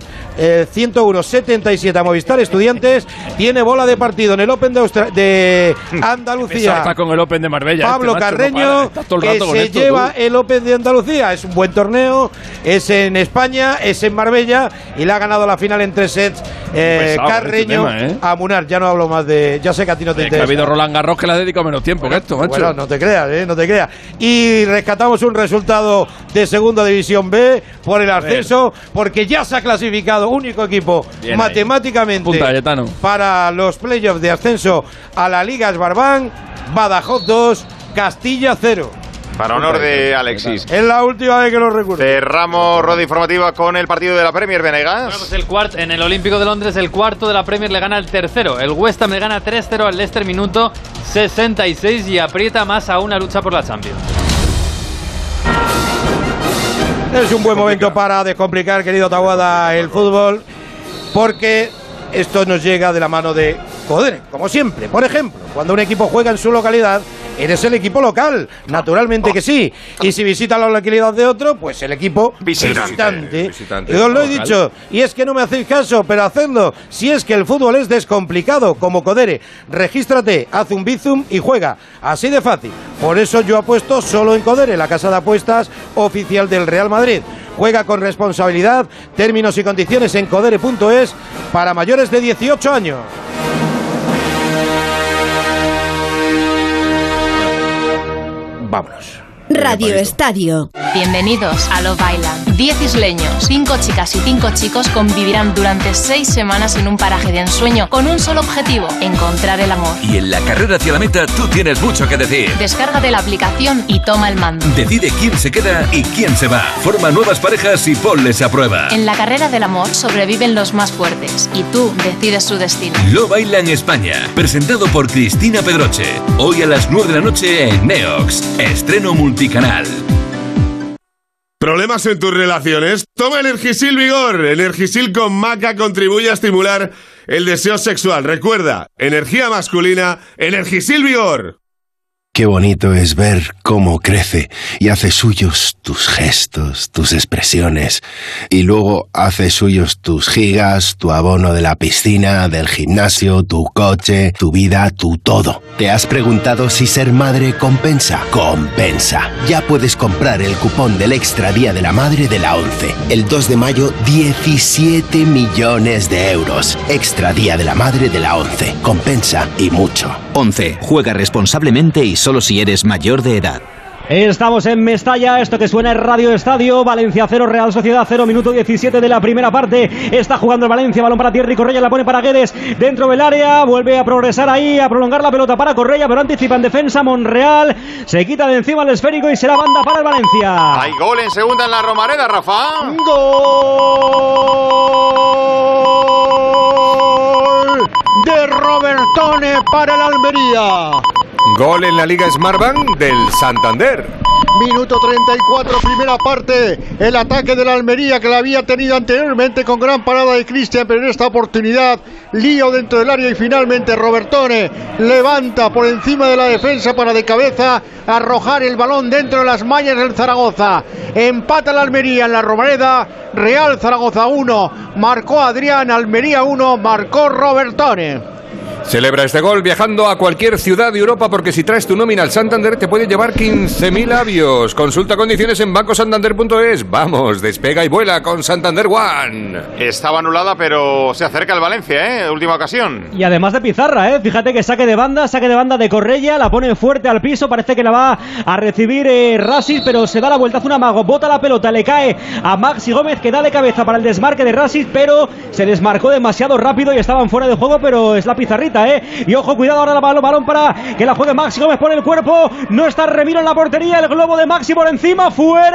101-77 a Movistar. Estudiantes tiene bola de partido en el Open de Andalucía. Está con el Open de Marbella. Pablo Carreño, que se lleva el Open de Andalucía. Es un buen torneo, es en España, es en Marbella y le ha ganado la final en 3 sets Carreño a Munar. Ya no hablo más de... Ya sé que a ti no te interesa. Ha habido Roland Garros que le ha dedicado menos tiempo que esto, macho. Bueno, no te creas, no te creas. Y rescatamos un resultado de Segunda División B por el ascenso, porque ya se ha clasificado único equipo bien matemáticamente para los playoffs de ascenso a la Liga Smartbank. Badajoz 2, Castilla 0. Para honor de Alexis. Es la última vez que lo recuerdo. Cerramos rueda informativa con el partido de la Premier, Venegas. Bueno, pues en el Olímpico de Londres, el cuarto de la Premier le gana al tercero. El West Ham le gana 3-0 al Leicester, minuto 66, y aprieta más aún la lucha por la Champions. Es un buen momento para descomplicar, querido Taboada, el fútbol, porque esto nos llega de la mano de Codere, como siempre. Por ejemplo, cuando un equipo juega en su localidad, eres el equipo local, naturalmente que sí. Y si visita la localidad de otro, pues el equipo visitante. Y os lo he dicho, y es que no me hacéis caso, pero hacedlo. Si es que el fútbol es descomplicado, como Codere, regístrate, haz un bizum y juega. Así de fácil. Por eso yo apuesto solo en Codere, la casa de apuestas oficial del Real Madrid. Juega con responsabilidad. Términos y condiciones en codere.es para mayores de 18 años. Vámonos. Radio Estadio. Bienvenidos a Love Island. 10 isleños, 5 chicas y 5 chicos convivirán durante 6 semanas en un paraje de ensueño con un solo objetivo: encontrar el amor. Y en la carrera hacia la meta tú tienes mucho que decir. Descárgate la aplicación y toma el mando. Decide quién se queda y quién se va. Forma nuevas parejas y ponles a prueba. En la carrera del amor sobreviven los más fuertes y tú decides su destino. Love Island España, presentado por Cristina Pedroche. Hoy a las 9 de la noche en Neox. Estreno multicanal. ¿Problemas en tus relaciones? Toma Energisil Vigor. Energisil con maca contribuye a estimular el deseo sexual. Recuerda, energía masculina, Energisil Vigor. Qué bonito es ver cómo crece y hace suyos tus gestos, tus expresiones, y luego hace suyos tus gigas, tu abono de la piscina, del gimnasio, tu coche, tu vida, tu todo. ¿Te has preguntado si ser madre compensa? ¡Compensa! Ya puedes comprar el cupón del Extra Día de la Madre de la ONCE. El 2 de mayo, 17 millones de euros. Extra Día de la Madre de la ONCE. Compensa y mucho. ONCE. Juega responsablemente y solo si eres mayor de edad. Estamos en Mestalla, esto que suena es Radio Estadio. Valencia 0, Real Sociedad 0, minuto 17 de la primera parte. Está jugando el Valencia, balón para Thierry Correia, la pone para Guedes dentro del área, vuelve a progresar ahí, a prolongar la pelota para Correia, pero anticipa en defensa Monreal, se quita de encima el esférico y será banda para el Valencia. Hay gol en segunda en la Romareda, Rafa. ¡Gol de Robertone para el Almería! Gol en la Liga Smartbank del Santander. Minuto 34, primera parte. El ataque de la Almería, que la había tenido anteriormente con gran parada de Cristian, pero en esta oportunidad lío dentro del área y finalmente Robertone levanta por encima de la defensa para de cabeza arrojar el balón dentro de las mallas del Zaragoza. Empata la Almería en la Romareda. Real Zaragoza 1, marcó Adrián, Almería 1, marcó Robertone. Celebra este gol viajando a cualquier ciudad de Europa, porque si traes tu nómina al Santander te puede llevar 15.000 avios. Consulta condiciones en bancosantander.es. Vamos, despega y vuela con Santander One. Estaba anulada, pero se acerca el Valencia, última ocasión. Y además de pizarra, fíjate que saque de banda de Correia, la pone fuerte al piso, parece que la va a recibir Rasis, pero se da la vuelta, hace un amago, bota la pelota, le cae a Maxi Gómez, que da de cabeza para el desmarque de Rasis, pero se desmarcó demasiado rápido y estaban fuera de juego, pero es la pizarrita. Y ojo, cuidado ahora el balón para que la juegue Maxi Gómez por el cuerpo, no está Remiro en la portería, el globo de Maxi por encima,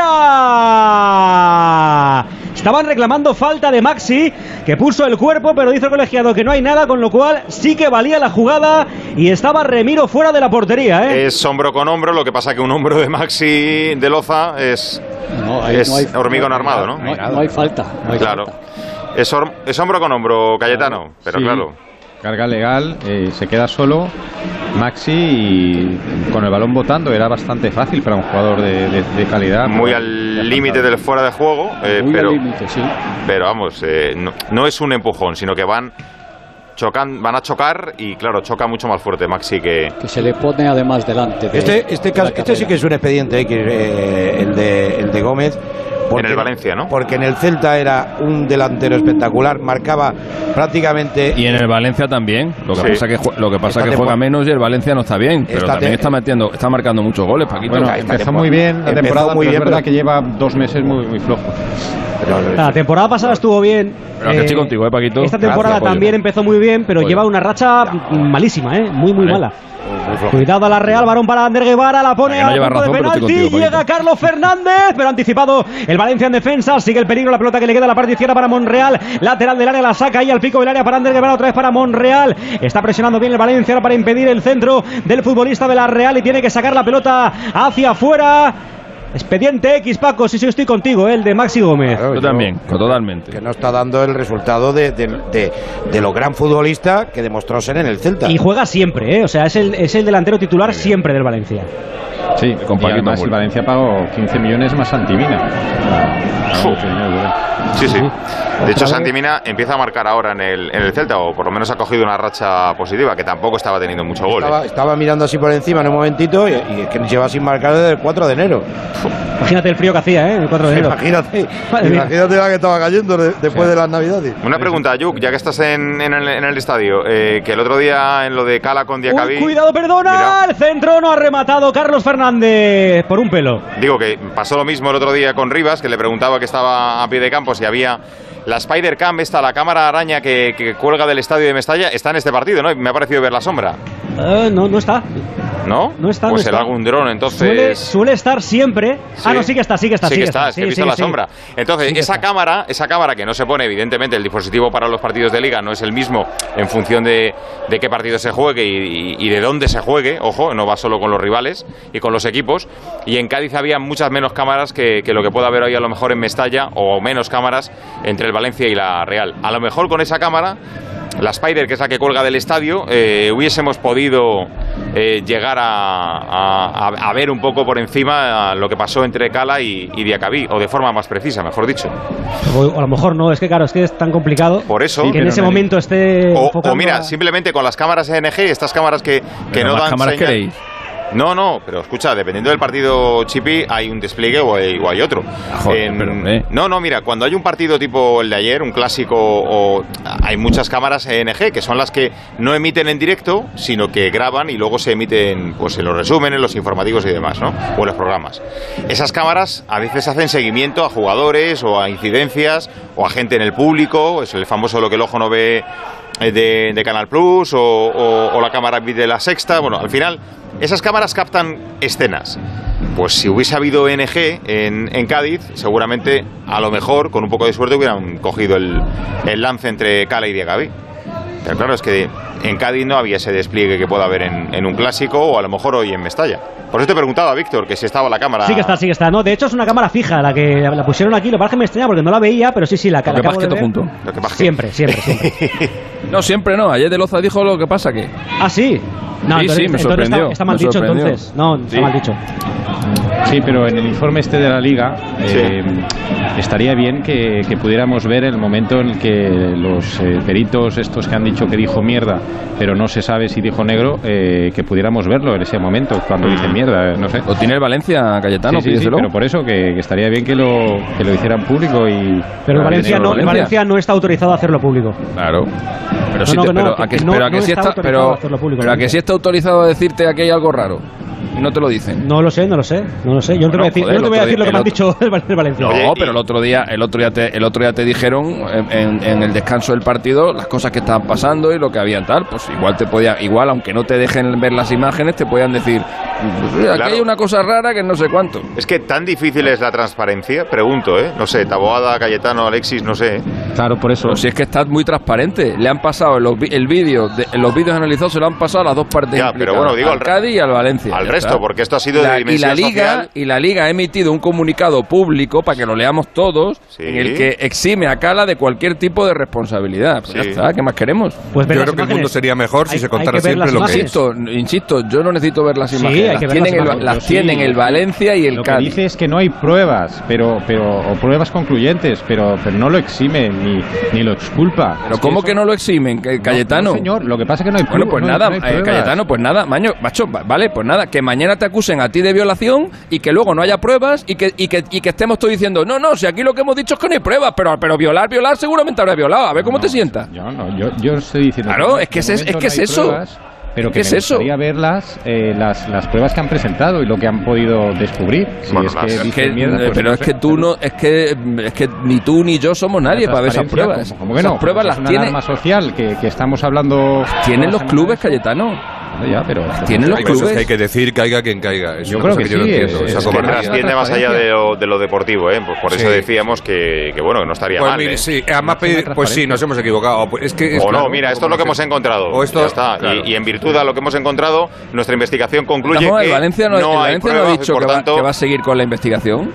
fuera. Estaban reclamando falta de Maxi, que puso el cuerpo, pero dice el colegiado que no hay nada, con lo cual sí que valía la jugada y estaba Remiro fuera de la portería. Es hombro con hombro, lo que pasa que un hombro de Maxi de Loza es hormigón armado, ¿no? No hay falta. Claro. Es hombro con hombro, Cayetano, pero sí. Claro. Carga legal, se queda solo Maxi y con el balón botando era bastante fácil para un jugador de calidad. Muy al límite del fuera de juego, pero vamos, no es un empujón, sino que van a chocar y claro, choca mucho más fuerte Maxi que se le pone además delante. Este sí que es un expediente, el de Gómez. En el Valencia, ¿no? Porque en el Celta era un delantero espectacular, marcaba prácticamente. Y en el Valencia también. Lo que pasa que juega menos y el Valencia no está bien, pero también está marcando muchos goles, Paquito. Bueno, empezó muy bien la temporada, pero es verdad que lleva 2 meses muy flojo. La temporada pasada estuvo bien. Pero que estoy contigo, Paquito. Esta temporada también empezó muy bien, pero lleva una racha malísima, muy mala. Cuidado a la Real, varón para Ander Guevara, la pone a punto de penalti, llega Carlos Fernández, pero anticipado el Valencia en defensa, sigue el peligro, la pelota que le queda a la parte izquierda para Monreal, lateral del área, la saca ahí al pico del área para Ander Guevara, otra vez para Monreal, está presionando bien el Valencia ahora para impedir el centro del futbolista de la Real y tiene que sacar la pelota hacia afuera. Expediente X, Paco, sí, estoy contigo, el de Maxi Gómez. Claro, yo también, totalmente. Que no está dando el resultado de lo gran futbolista que demostró ser en el Celta. Y juega siempre, o sea, es el delantero titular siempre del Valencia. Sí, y además el Valencia pagó 15 millones más Antivina. Sí. De hecho, Santi Mina empieza a marcar ahora en el Celta, o por lo menos ha cogido una racha positiva, que tampoco estaba teniendo mucho gol. Estaba mirando así por encima en un momentito y que lleva sin marcar desde el 4 de enero. Imagínate el frío que hacía, el 4 de enero. Imagínate la que estaba cayendo después de las Navidades. Una pregunta, Yuk, ya que estás en el estadio, que el otro día en lo de Cala con Diacabí... Cuidado, perdona, el centro no ha rematado Carlos Fernández por un pelo. Digo que pasó lo mismo el otro día con Rivas, que le preguntaba que estaba a pie de campo si había... La Spider-Cam, la cámara araña que cuelga del estadio de Mestalla, está en este partido, ¿no? Me ha parecido ver la sombra. No está. ¿No? No está. Pues no será está. algún dron, entonces... Suele estar siempre. ¿Sí? No, sí que está. Es que he visto la sombra. Entonces, sí esa cámara que no se pone, evidentemente, el dispositivo para los partidos de Liga no es el mismo en función de qué partido se juegue y de dónde se juegue, ojo, no va solo con los rivales y con los equipos. Y en Cádiz había muchas menos cámaras que lo que pueda haber hoy a lo mejor en Mestalla, o menos cámaras entre el Valencia y la Real. A lo mejor con esa cámara, la Spider, que es la que cuelga del estadio, hubiésemos podido llegar a ver un poco por encima lo que pasó entre Cala y Diacabí, o de forma más precisa, mejor dicho. O a lo mejor no, es que claro, es tan complicado. Por eso. Que en ese momento esté... O mira, simplemente con las cámaras ENG, estas cámaras que no dan cámaras señal... queréis. No, pero escucha, dependiendo del partido, Chipi, hay un despliegue o hay otro. Mira, cuando hay un partido tipo el de ayer, un clásico, hay muchas cámaras ENG, que son las que no emiten en directo, sino que graban y luego se emiten pues en los resúmenes, en los informativos y demás, ¿no? O en los programas. Esas cámaras a veces hacen seguimiento a jugadores o a incidencias o a gente en el público, es el famoso lo que el ojo no ve de Canal Plus o la cámara de La Sexta. Bueno, al final esas cámaras captan escenas. Pues si hubiese habido NG en Cádiz, seguramente, a lo mejor, con un poco de suerte, hubieran cogido el lance entre Cala y Diacabí. Pero claro, es que en Cádiz no había ese despliegue que pueda haber en un clásico, o a lo mejor hoy en Mestalla. Por eso te preguntaba, Víctor, que si estaba la cámara... Sí que está. No, de hecho es una cámara fija, la que la pusieron aquí. Lo que pasa es que me extraña porque no la veía, pero sí, la cámara. Siempre. No, siempre no. Ayer De Loza dijo lo que pasa que... Ah, sí. No, sí, me sorprendió. Está mal dicho entonces. No, está mal dicho. Sí, pero en el informe de la Liga estaría bien que pudiéramos ver el momento en el que los peritos estos que han dicho que dijo mierda, pero no se sabe si dijo negro, que pudiéramos verlo en ese momento, cuando dicen mierda, no sé. Lo tiene el Valencia, Cayetano, sí, pero por eso que estaría bien que lo hicieran público y... Pero el Valencia no está autorizado a hacerlo público. Claro. Pero a que sí está autorizado a decirte que hay algo raro. Y no te lo dicen. No lo sé. Yo no te voy a decir lo que me han dicho el Valencia. No, pero el otro día te dijeron en el descanso del partido las cosas que estaban pasando y lo que había tal. Pues igual aunque no te dejen ver las imágenes, te podían decir, aquí hay una cosa rara que no sé cuánto. Es que tan difícil es la transparencia, pregunto, no sé, Taboada, Cayetano, Alexis, no sé. Claro, por eso. Pero si es que está muy transparente. Le han pasado los vídeos analizados, se lo han pasado a las dos partes. Ya, pero bueno, digo al Cádiz y al Valencia. Al resto, porque esto ha sido de dimensión social. Y la Liga ha emitido un comunicado público para que lo leamos todos, en el que exime a Cala de cualquier tipo de responsabilidad. Pues ya está, ¿qué más queremos? Pues yo creo que el mundo sería mejor si se contara siempre lo que es. Insisto, yo no necesito ver las imágenes. Las tienen el Valencia y el Cádiz. Lo que dice es que no hay pruebas, o pruebas concluyentes, pero no lo exime ni lo exculpa. ¿Pero cómo que no lo eximen, Cayetano? No, señor, lo que pasa es que no hay pruebas. Bueno, pues nada, Cayetano, pues nada, macho, vale, pues nada, que mañana te acusen a ti de violación y que luego no haya pruebas y que estemos todos diciendo, no, si aquí lo que hemos dicho es que no hay pruebas, pero violar seguramente habrá violado. A ver cómo te sientas. Yo estoy diciendo... Claro, es que es eso. Pruebas, pero que me gustaría ver las pruebas que han presentado y lo que han podido descubrir. Es que ni tú ni yo somos nadie para ver esas pruebas. Como que no, esas pruebas las tiene... arma social que estamos hablando... Tienen los clubes, Cayetano. Ya, pero tienen los clubes. Hay que decir caiga quien caiga. Yo creo que sí. Yo no entiendo. Que trasciende más allá de lo deportivo, pues por eso decíamos que bueno, que no estaría mal. Sí, además pues sí, nos hemos equivocado. Mira, esto es lo que hemos encontrado. Ya está. Claro. Y en virtud de lo que hemos encontrado, nuestra investigación concluye que el Valencia no ha dicho que va a seguir con la investigación.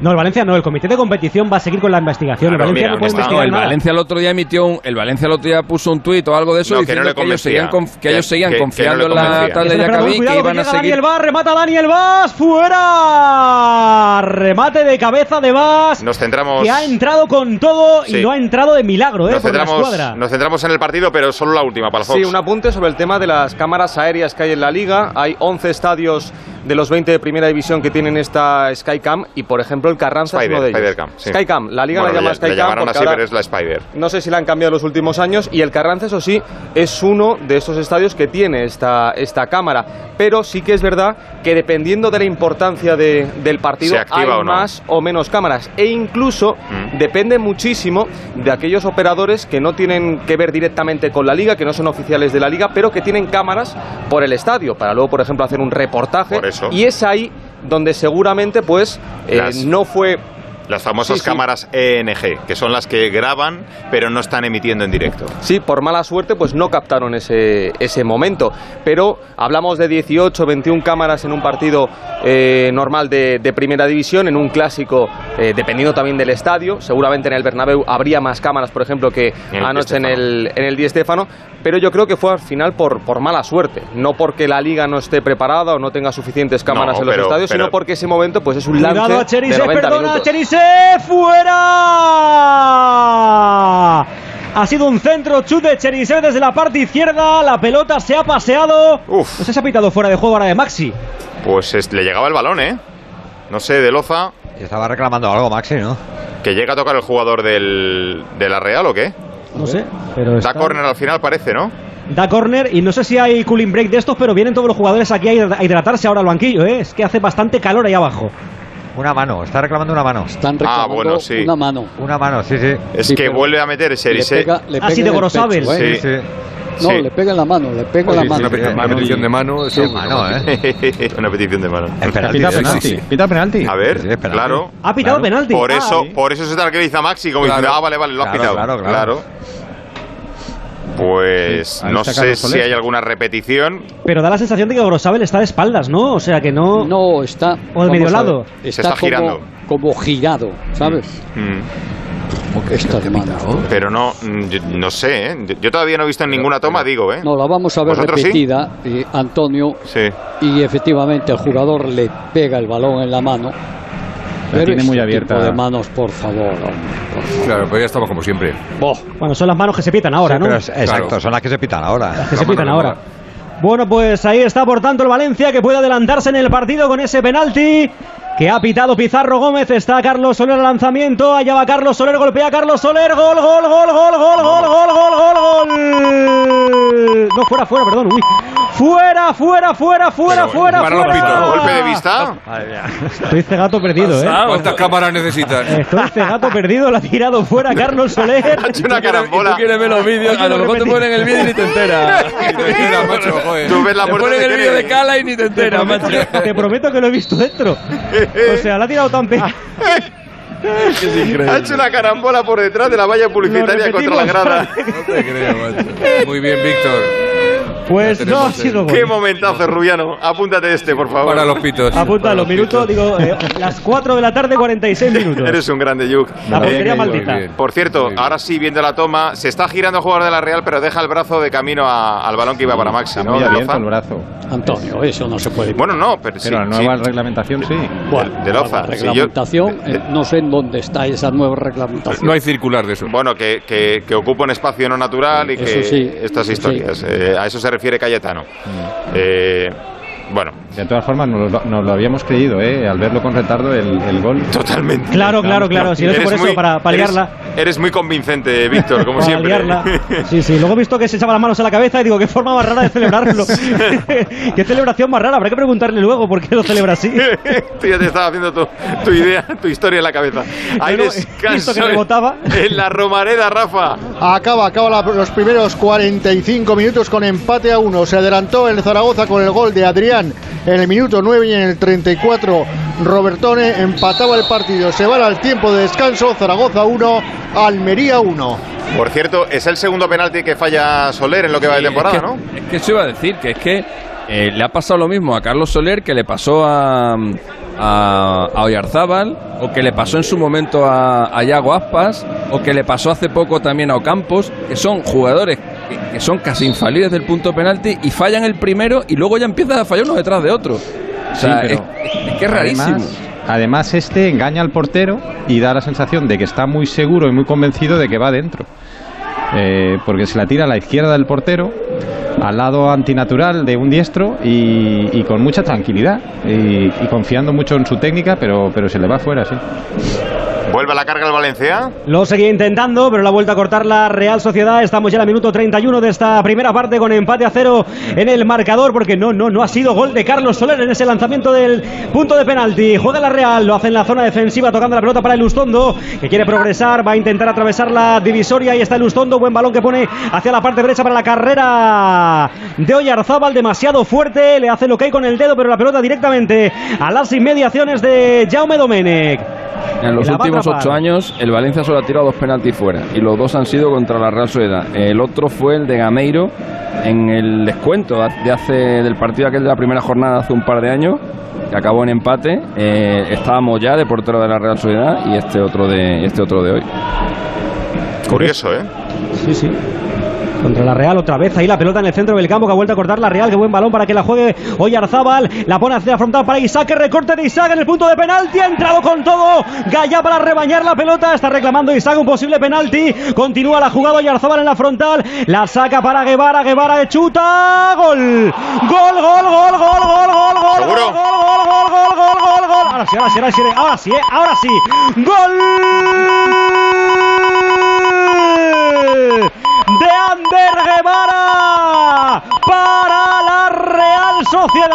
No, el Valencia no, el comité de competición va a seguir con la investigación. Claro, el Valencia mira, no puede investigar nada. Valencia el otro día puso un tuit o algo de eso diciendo que ellos seguían confiando en la tal de Diacabí, que iban a seguir. Daniel Vaz, remata Daniel Vaz, fuera. Remate de cabeza de Vaz. Nos centramos. Que ha entrado con todo y no ha entrado de milagro, por la escuadra. Nos centramos en el partido, pero solo la última para Fox. Sí, un apunte sobre el tema de las cámaras aéreas que hay en la Liga. Hay 11 estadios de los 20 de primera división que tienen esta Skycam y, por ejemplo, el Carranza es uno de ellos. Spidercam, sí. Skycam, la Liga la llama Skycam. La llamaron así, pero es la Spider. No sé si la han cambiado en los últimos años y el Carranza, eso sí, es uno de estos estadios que tiene esta cámara. Pero sí que es verdad que dependiendo de la importancia del partido hay más o menos cámaras. E incluso depende muchísimo de aquellos operadores que no tienen que ver directamente con la Liga, que no son oficiales de la Liga, pero que tienen cámaras por el estadio, para luego, por ejemplo, hacer un reportaje. Y es ahí donde seguramente no fue... Las famosas cámaras ENG, que son las que graban, pero no están emitiendo en directo. Sí, por mala suerte, pues no captaron ese momento. Pero hablamos de 18, 21 cámaras en un partido normal de primera división, en un clásico, dependiendo también del estadio. Seguramente en el Bernabéu habría más cámaras, por ejemplo, que anoche en el Di Stéfano. Pero yo creo que fue al final por mala suerte. No porque la Liga no esté preparada o no tenga suficientes cámaras en los estadios, sino porque ese momento pues es un lance de 90 minutos. ¡Fuera! Ha sido un centro chute de Cherisev desde la parte izquierda. La pelota se ha paseado. No sé si ha pitado fuera de juego ahora de Maxi. Pues le llegaba el balón, No sé, de Loza. Estaba reclamando algo Maxi, ¿no? ¿Que llega a tocar el jugador de la Real o qué? No sé, pero da córner al final, parece, ¿no? Da córner y no sé si hay cooling break de estos, pero vienen todos los jugadores aquí a hidratarse ahora al banquillo, Es que hace bastante calor ahí abajo. Una mano, está reclamando una mano. Están reclamando una mano. Una mano, sí. Es que vuelve a meter Cherisev. Así de Gorosabel. Sí. No, le pega en la mano, le pega en la mano. Una petición de mano. Una petición de mano. Pita penalti. A ver, claro. Ha pitado penalti. Por eso se tranquiliza Maxi, como diciendo, vale, lo has pitado. Claro. Pues no sé si hay alguna repetición. Pero da la sensación de que Gorosabel está de espaldas, ¿no? O sea que no... No, está... O de medio lado. Se está girando. Como girado, ¿sabes? Porque está de mano. Pero no sé, Yo todavía no he visto en ninguna toma, No, la vamos a ver repetida, Antonio. Sí. Y efectivamente el jugador le pega el balón en la mano. La tiene muy abierta. De manos, por favor. Claro, pues ya estamos como siempre. Bueno, son las manos que se pitan ahora, ¿no? Exacto, son las que se pitan ahora. Las que se pitan ahora. Bueno, pues ahí está, por tanto, el Valencia, que puede adelantarse en el partido con ese penalti que ha pitado Pizarro Gómez. Está Carlos Soler al lanzamiento. Allá va Carlos Soler, golpea a Carlos Soler. Gol. No, fuera, perdón. Uy. Fuera. ¿Golpe de vista? Estoy cegato perdido, ¿Cuántas cámaras necesitas? Estoy cegato perdido. La ha tirado fuera Carlos Soler. Ha hecho una carambola. Tú quieres ver los vídeos, a lo mejor te ponen el vídeo y ni te enteras. Macho, joder. Tú ves la te ponen el vídeo de Cala y ni te enteras, macho. Te prometo que lo he visto dentro. O sea, la ha tirado tan pegada. Ha hecho una carambola por detrás de la valla publicitaria contra la grada. No te creo, macho. Muy bien, Víctor. Pues no ha sido gol. Qué momentazo, Rubiano. Apúntate por favor. Para los pitos. Apunta los minutos, las 4 de la tarde, 46 minutos. Eres un grande, Yuk. La portería maldita. Por cierto, ahora sí, viendo la toma, se está girando el jugador de la Real, pero deja el brazo de camino al balón que iba para Maxi, ¿no? Muy abierto el brazo. Antonio, eso no se puede. Bueno, no, pero la nueva reglamentación sí. Bueno, de Loza. La reglamentación, no sé en dónde está esa nueva reglamentación. No hay circular de eso. Bueno, que ocupa un espacio no natural y que estas historias. A eso se refiere Cayetano. Bueno, de todas formas nos lo habíamos creído, al verlo con retardo el gol. Totalmente. Claro. Si no es por eso, para liarla. Eres muy convincente, Víctor, como siempre. Liarla. Sí. Luego he visto que se echaba las manos a la cabeza y digo, qué forma más rara de celebrarlo. Qué celebración más rara. Habrá que preguntarle luego por qué lo celebra así. Tú ya te estabas haciendo tu idea, tu historia en la cabeza. Hay descanso que rebotaba en la Romareda, Rafa. Acaba los primeros 45 minutos con empate a 1. Se adelantó el Zaragoza con el gol de Adrián en el minuto 9 y en el 34 Robertone empataba el partido. Se van al tiempo de descanso. Zaragoza 1, Almería 1. Por cierto, es el segundo penalti que falla Soler en lo que va de temporada, ¿no? Es que eso iba a decir, que es que le ha pasado lo mismo a Carlos Soler que le pasó a a Oyarzábal, o que le pasó en su momento a Yago Aspas, o que le pasó hace poco también a Ocampos, que son jugadores que son casi infalibles del punto penalti y fallan el primero y luego ya empiezan a fallar uno detrás de otro. O sea, sí, es que es rarísimo. Además, engaña al portero y da la sensación de que está muy seguro y muy convencido de que va dentro. Porque se la tira a la izquierda del portero, al lado antinatural de un diestro y con mucha tranquilidad y confiando mucho en su técnica, pero se le va fuera, sí. ¿Vuelve a la carga el Valencia? Lo seguía intentando, pero la vuelta a cortar la Real Sociedad. Estamos ya en el minuto 31 de esta primera parte con empate a 0 en el marcador, porque no ha sido gol de Carlos Soler en ese lanzamiento del punto de penalti. Juega la Real, lo hace en la zona defensiva, tocando la pelota para Elustondo, que quiere progresar, va a intentar atravesar la divisoria. Ahí está Elustondo, buen balón que pone hacia la parte derecha para la carrera de Oyarzábal, demasiado fuerte, le hace lo que hay con el dedo, pero la pelota directamente a las inmediaciones de Jaume Domènech. En los últimos 8 años el Valencia solo ha tirado 2 penaltis fuera y los 2 han sido contra la Real Sociedad. El otro fue el de Gameiro en el descuento del partido aquel de la primera jornada hace un par de años, que acabó en empate. Estábamos ya de portero de la Real Sociedad y este otro de hoy. Curioso, ¿eh? Sí. Contra la Real otra vez, ahí la pelota en el centro del campo, que ha vuelto a cortar la Real, qué buen balón para que la juegue Oyarzábal, la pone hacia la frontal para Isaac, que recorte de Isaac en el punto de penalti, ha entrado con todo Gallá para rebañar la pelota, está reclamando Isaac un posible penalti, continúa la jugada Oyarzábal en la frontal, la saca para Guevara de chuta, gol, ¿seguro? Gol, ahora sí, gol de Ander Guevara para la Real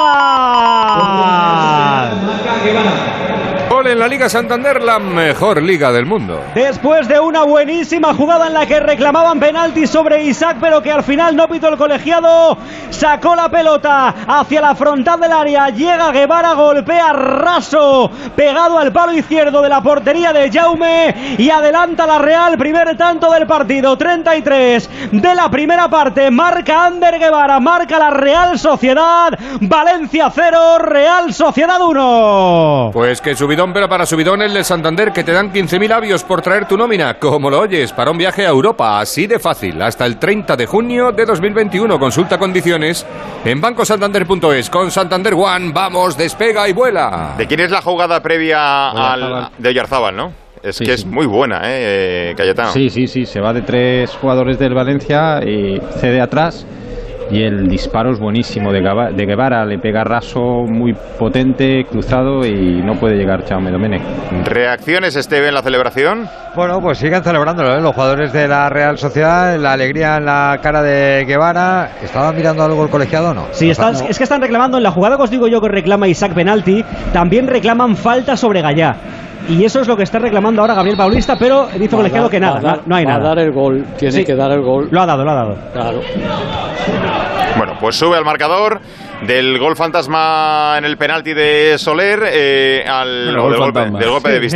Sociedad. Gol en la Liga Santander, la mejor liga del mundo. Después de una buenísima jugada en la que reclamaban penalti sobre Isaac, pero que al final no pitó el colegiado, sacó la pelota hacia la frontal del área, llega Guevara, golpea raso, pegado al palo izquierdo de la portería de Jaume y adelanta la Real, primer tanto del partido, 33 de la primera parte, marca Ander Guevara, marca la Real Sociedad, Valencia 0, Real Sociedad 1. Pues que subidón, pero para subidón el de Santander, que te dan 15.000 avios por traer tu nómina, como lo oyes, para un viaje a Europa, así de fácil, hasta el 30 de junio de 2021. Consulta condiciones en bancosantander.es. Con Santander One, vamos, despega y vuela. ¿De quién es la jugada previa de Oyarzábal, no? Es que es muy buena, Cayetano. Sí, se va de 3 jugadores del Valencia y cede atrás. Y el disparo es buenísimo de Guevara, le pega raso, muy potente, cruzado, y no puede llegar Jaume Domènech. ¿Reacciones, Esteve, en la celebración? Bueno, pues siguen celebrándolo, los jugadores de la Real Sociedad, la alegría en la cara de Guevara. ¿Estaba mirando algo el colegiado o no? Sí, es que están reclamando, en la jugada que os digo yo que reclama Isaac penalti, también reclaman falta sobre Gallá. Y eso es lo que está reclamando ahora Gabriel Paulista, pero dice colegiado que nada, no hay nada. Va a dar el gol, tiene que dar el gol. Lo ha dado. Claro. Bueno, pues sube al marcador del gol fantasma en el penalti de Soler, del golpe de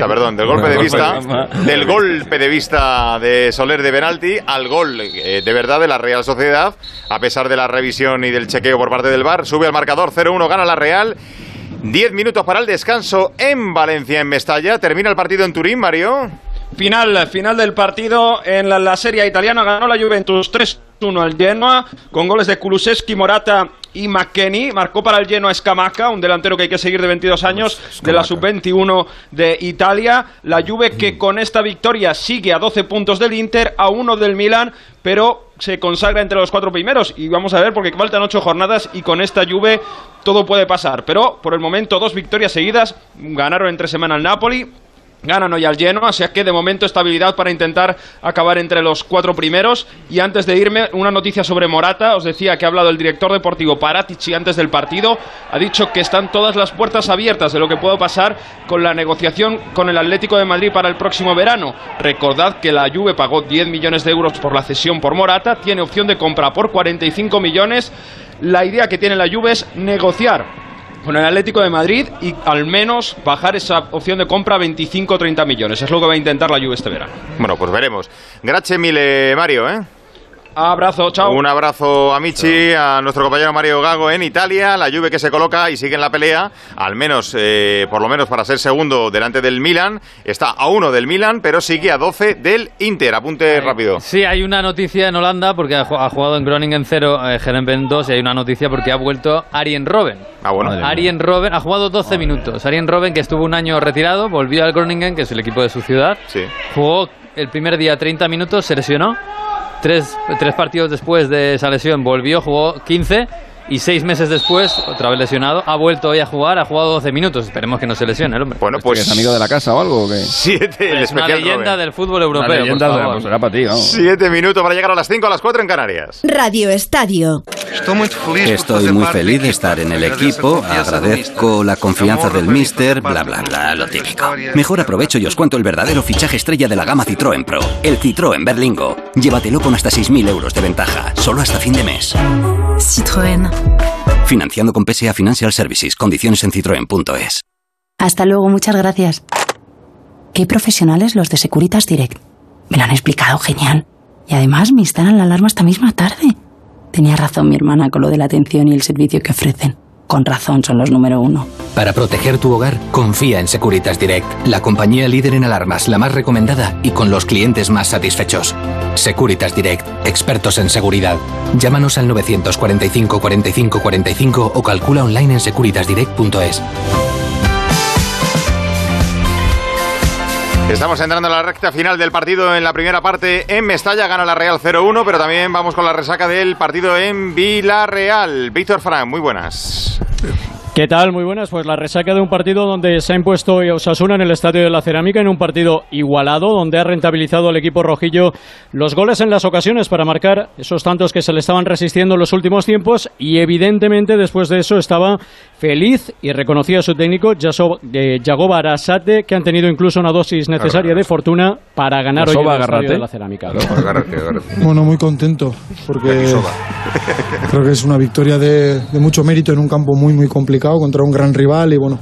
vista de Soler de penalti al gol de verdad de la Real Sociedad, a pesar de la revisión y del chequeo por parte del VAR. Sube al marcador 0-1, gana la Real. 10 minutos para el descanso en Valencia, en Mestalla. Termina el partido en Turín, Mario. Final del partido en la Serie italiana. Ganó la Juventus 3-1 al Genoa con goles de Kulusevski, Morata y McKennie. Marcó para el Genoa Scamacca, un delantero que hay que seguir de 22 años, de la sub-21 de Italia. La Juve, que con esta victoria sigue a 12 puntos del Inter, a 1 del Milan, pero se consagra entre los 4 primeros. Y vamos a ver, porque faltan 8 jornadas y con esta Juve todo puede pasar. Pero por el momento 2 victorias seguidas. Ganaron entre semana al Napoli, ganan hoy al Genoa, o sea que de momento estabilidad para intentar acabar entre los 4 primeros. Y antes de irme, una noticia sobre Morata. Os decía que ha hablado el director deportivo Paratici antes del partido. Ha dicho que están todas las puertas abiertas de lo que puede pasar con la negociación con el Atlético de Madrid para el próximo verano. Recordad que la Juve pagó 10 millones de euros por la cesión por Morata, tiene opción de compra por 45 millones. La idea que tiene la Juve es negociar con el Atlético de Madrid y al menos bajar esa opción de compra a 25 o 30 millones. Es lo que va a intentar la Juve este verano. Bueno, pues veremos. Grazie mille, Mario, Abrazo, chao. Un abrazo a Michi, a nuestro compañero Mario Gago en Italia. La Juve que se coloca y sigue en la pelea, al menos, por lo menos para ser segundo delante del Milan. Está a 1 del Milan, pero sigue a 12 del Inter. Apunte rápido. Sí, hay una noticia en Holanda porque ha jugado en Groningen 0, Heerenveen 2, y hay una noticia porque ha vuelto Arjen Robben. Bueno. Arjen Robben ha jugado 12 minutos. Arjen Robben, que estuvo un año retirado, volvió al Groningen, que es el equipo de su ciudad. Sí. Jugó el primer día 30 minutos, se lesionó. Tres partidos después de esa lesión volvió, jugó 15 y 6 meses después, otra vez lesionado, ha vuelto hoy a jugar, ha jugado 12 minutos. Esperemos que no se lesione el hombre. Bueno, pues ¿Es amigo de la casa o algo? ¿O qué? 7, es una leyenda del fútbol europeo. Una leyenda, por favor. Será para ti, vamos. 7 minutos para llegar a las 5, a las 4 en Canarias. Radio Estadio. Estoy muy feliz de estar en el equipo, agradezco la confianza del míster, bla bla bla, lo típico. Mejor aprovecho y os cuento el verdadero fichaje estrella de la gama Citroën Pro, el Citroën Berlingo. Llévatelo con hasta 6.000 euros de ventaja, solo hasta fin de mes. Citroën. Financiando con PSA Financial Services, condiciones en citroen.es. Hasta luego, muchas gracias. Qué profesionales los de Securitas Direct. Me lo han explicado genial. Y además me instalan la alarma esta misma tarde. Tenía razón mi hermana con lo de la atención y el servicio que ofrecen. Con razón son los número 1. Para proteger tu hogar, confía en Securitas Direct, la compañía líder en alarmas, la más recomendada y con los clientes más satisfechos. Securitas Direct, expertos en seguridad. Llámanos al 945 45 45 o calcula online en securitasdirect.es. Estamos entrando en la recta final del partido en la primera parte en Mestalla, gana la Real 0-1, pero también vamos con la resaca del partido en Villarreal. Víctor Frank, muy buenas. ¿Qué tal? Muy buenas. Pues la resaca de un partido donde se ha impuesto Osasuna en el Estadio de la Cerámica, en un partido igualado, donde ha rentabilizado el equipo rojillo los goles en las ocasiones para marcar esos tantos que se le estaban resistiendo en los últimos tiempos, y evidentemente después de eso estaba feliz y reconocía a su técnico Yagoba Arrasate, que han tenido incluso una dosis necesaria de fortuna para ganar hoy en el Estadio de la Cerámica. Bueno, muy contento porque creo que es una victoria de mucho mérito en un campo muy muy complicado contra un gran rival, y bueno,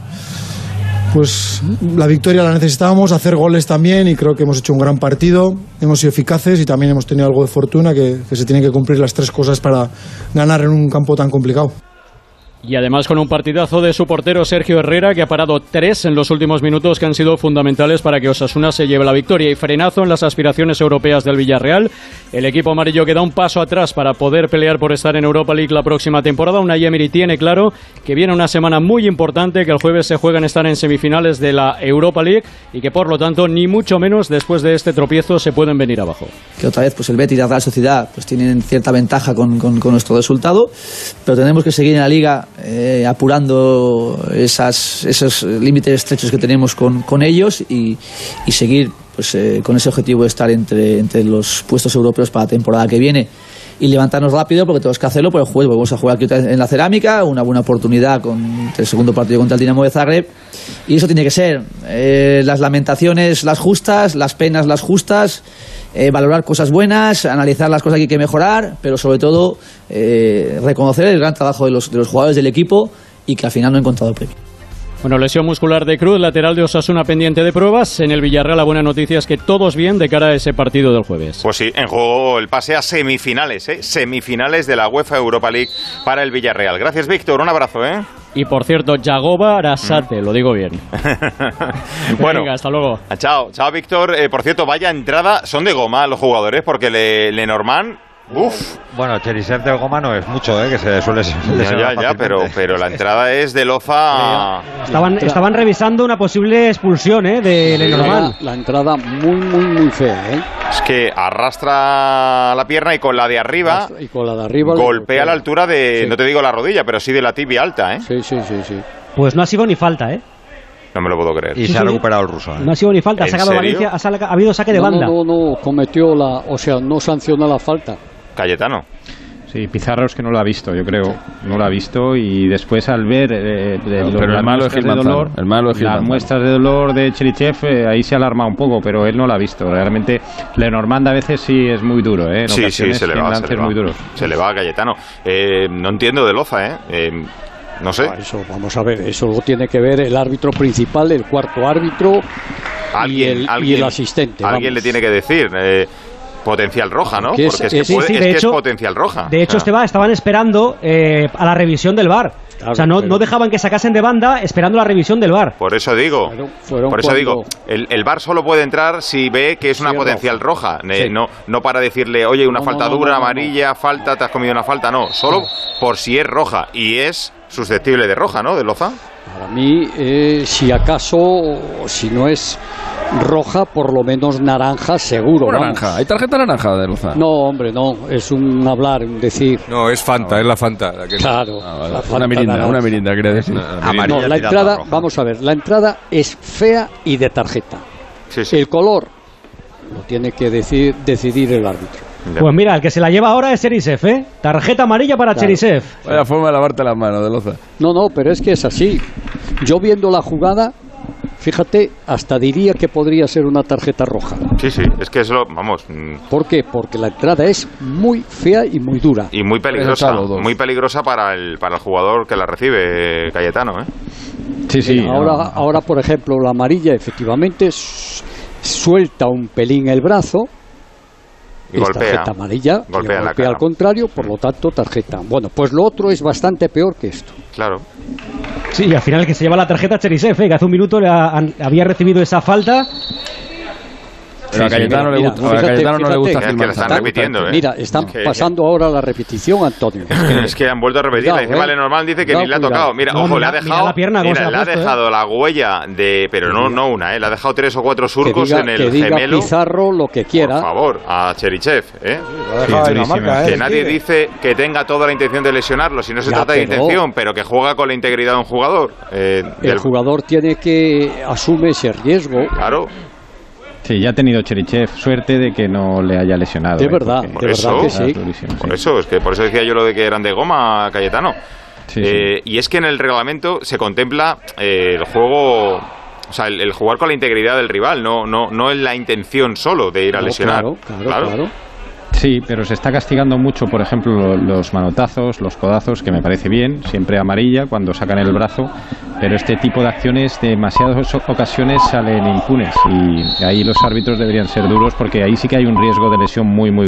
pues la victoria la necesitábamos, hacer goles también, y creo que hemos hecho un gran partido, hemos sido eficaces y también hemos tenido algo de fortuna, que se tienen que cumplir las 3 cosas para ganar en un campo tan complicado. Y además con un partidazo de su portero Sergio Herrera, que ha parado 3 en los últimos minutos que han sido fundamentales para que Osasuna se lleve la victoria. Y frenazo en las aspiraciones europeas del Villarreal. El equipo amarillo que da un paso atrás para poder pelear por estar en Europa League la próxima temporada. Unai Emery tiene claro que viene una semana muy importante, que el jueves se juegan estar en semifinales de la Europa League y que por lo tanto ni mucho menos después de este tropiezo se pueden venir abajo. Que otra vez pues el Betis y la Real Sociedad pues tienen cierta ventaja con nuestro resultado, pero tenemos que seguir en la Liga apurando esos límites estrechos que tenemos con ellos y seguir pues, con ese objetivo de estar entre los puestos europeos para la temporada que viene y levantarnos rápido, porque tenemos que hacerlo por el juego. Vamos a jugar aquí en la Cerámica, una buena oportunidad con el segundo partido contra el Dinamo de Zagreb, y eso tiene que ser las lamentaciones las justas, las penas las justas, valorar cosas buenas, analizar las cosas que hay que mejorar, pero sobre todo reconocer el gran trabajo de los jugadores del equipo y que al final no han encontrado el premio. Bueno, lesión muscular de Cruz, lateral de Osasuna pendiente de pruebas. En el Villarreal la buena noticia es que todos bien de cara a ese partido del jueves. Pues sí, en juego el pase a semifinales, semifinales de la UEFA Europa League para el Villarreal. Gracias, Víctor, un abrazo, Y por cierto, Yagoba Arrasate, lo digo bien. Bueno, venga, hasta luego. Chao, Víctor. Por cierto, vaya entrada, son de goma los jugadores, porque Lenormand... Uf. Bueno, Cherisev de goma no es mucho, que se suele ya, pero la entrada es de loza. Estaban revisando una posible expulsión, de Lenormand. La entrada muy fea, Es que arrastra la pierna y con la de arriba, golpea a la altura de, no te digo la rodilla, pero sí de la tibia alta, Sí. Pues no ha sido ni falta, No me lo puedo creer. Y se ha recuperado el ruso. No ha sido ni falta, ha sacado Valencia, ha habido saque de banda. No, cometió no sancionó la falta. Cayetano. Sí, Pizarro es que no lo ha visto, yo creo. No lo ha visto, y después al ver pero el malo es Gil Manzano. Las muestras de dolor de Cherichev, ahí se alarma un poco, pero él no lo ha visto. Realmente Lenormand a veces sí es muy duro, En sí, se le va. Muy duro. Se le va a Cayetano. No entiendo de Loza, no sé. Eso, vamos a ver, eso lo tiene que ver el árbitro principal, el cuarto árbitro y el asistente. Alguien le tiene que decir. potencial roja, ¿no? Porque es potencial roja. De hecho, estaban esperando a la revisión del VAR. Claro, o sea, no dejaban que sacasen de banda esperando la revisión del VAR. Por eso digo, el VAR solo puede entrar si ve que es una potencial roja. No para decirle, oye, una falta dura, amarilla, falta, te has comido una falta. No, solo por si es roja. Y es susceptible de roja, ¿no? De Loza. Para mí, si acaso, si no es roja, por lo menos naranja seguro. Naranja. ¿Hay tarjeta naranja de Loza? No, hombre, no. Es un hablar, un decir. No, es Fanta, es la Fanta. Claro. La Fanta una mirinda, quería decir. No, la entrada, vamos a ver, la entrada es fea y de tarjeta. El color lo tiene que decidir el árbitro. Pues mira, el que se la lleva ahora es Cherisev, ¿eh? Tarjeta amarilla para Cherisev. Vaya forma de lavarte las manos, de Loza. No, pero es que es así. Yo viendo la jugada, fíjate, hasta diría que podría ser una tarjeta roja. Sí, es que vamos. ¿Por qué? Porque la entrada es muy fea y muy dura. Y muy peligrosa para el jugador que la recibe, Cayetano, ¿eh? Sí. Ahora, por ejemplo, la amarilla efectivamente suelta un pelín el brazo. Y golpea. Tarjeta amarilla, golpea al contrario, por lo tanto tarjeta. Bueno, pues lo otro es bastante peor que esto. Claro. Sí, y al final el que se lleva la tarjeta Cherisev, que hace un minuto había recibido esa falta. Pero a Cayetano no le gusta que la están repitiendo, ¿eh? Mira, están pasando ahora la repetición, Antonio. Es que han vuelto a repetirla. Encima Lenormand dice que ni le ha tocado. Mira, ojo, le ha dejado la pierna, le ha dejado la huella pero no una, le ha dejado 3 o 4 surcos en el gemelo. Pizarro lo que quiera. Por favor, a Cherisev, que nadie dice que tenga toda la intención de lesionarlo, si no se trata de intención, pero que juega con la integridad de un jugador. El jugador tiene que asumir ese riesgo. Claro. Sí, ya ha tenido Cherisev suerte de que no le haya lesionado. De verdad, que sí. Por eso decía yo lo de que eran de goma, Cayetano. Y es que en el reglamento se contempla el juego, o sea, el jugar con la integridad del rival, no es la intención solo de ir a lesionar. Claro. Sí, pero se está castigando mucho, por ejemplo, los manotazos, los codazos, que me parece bien, siempre amarilla cuando sacan el brazo, pero este tipo de acciones demasiadas ocasiones salen impunes y ahí los árbitros deberían ser duros porque ahí sí que hay un riesgo de lesión muy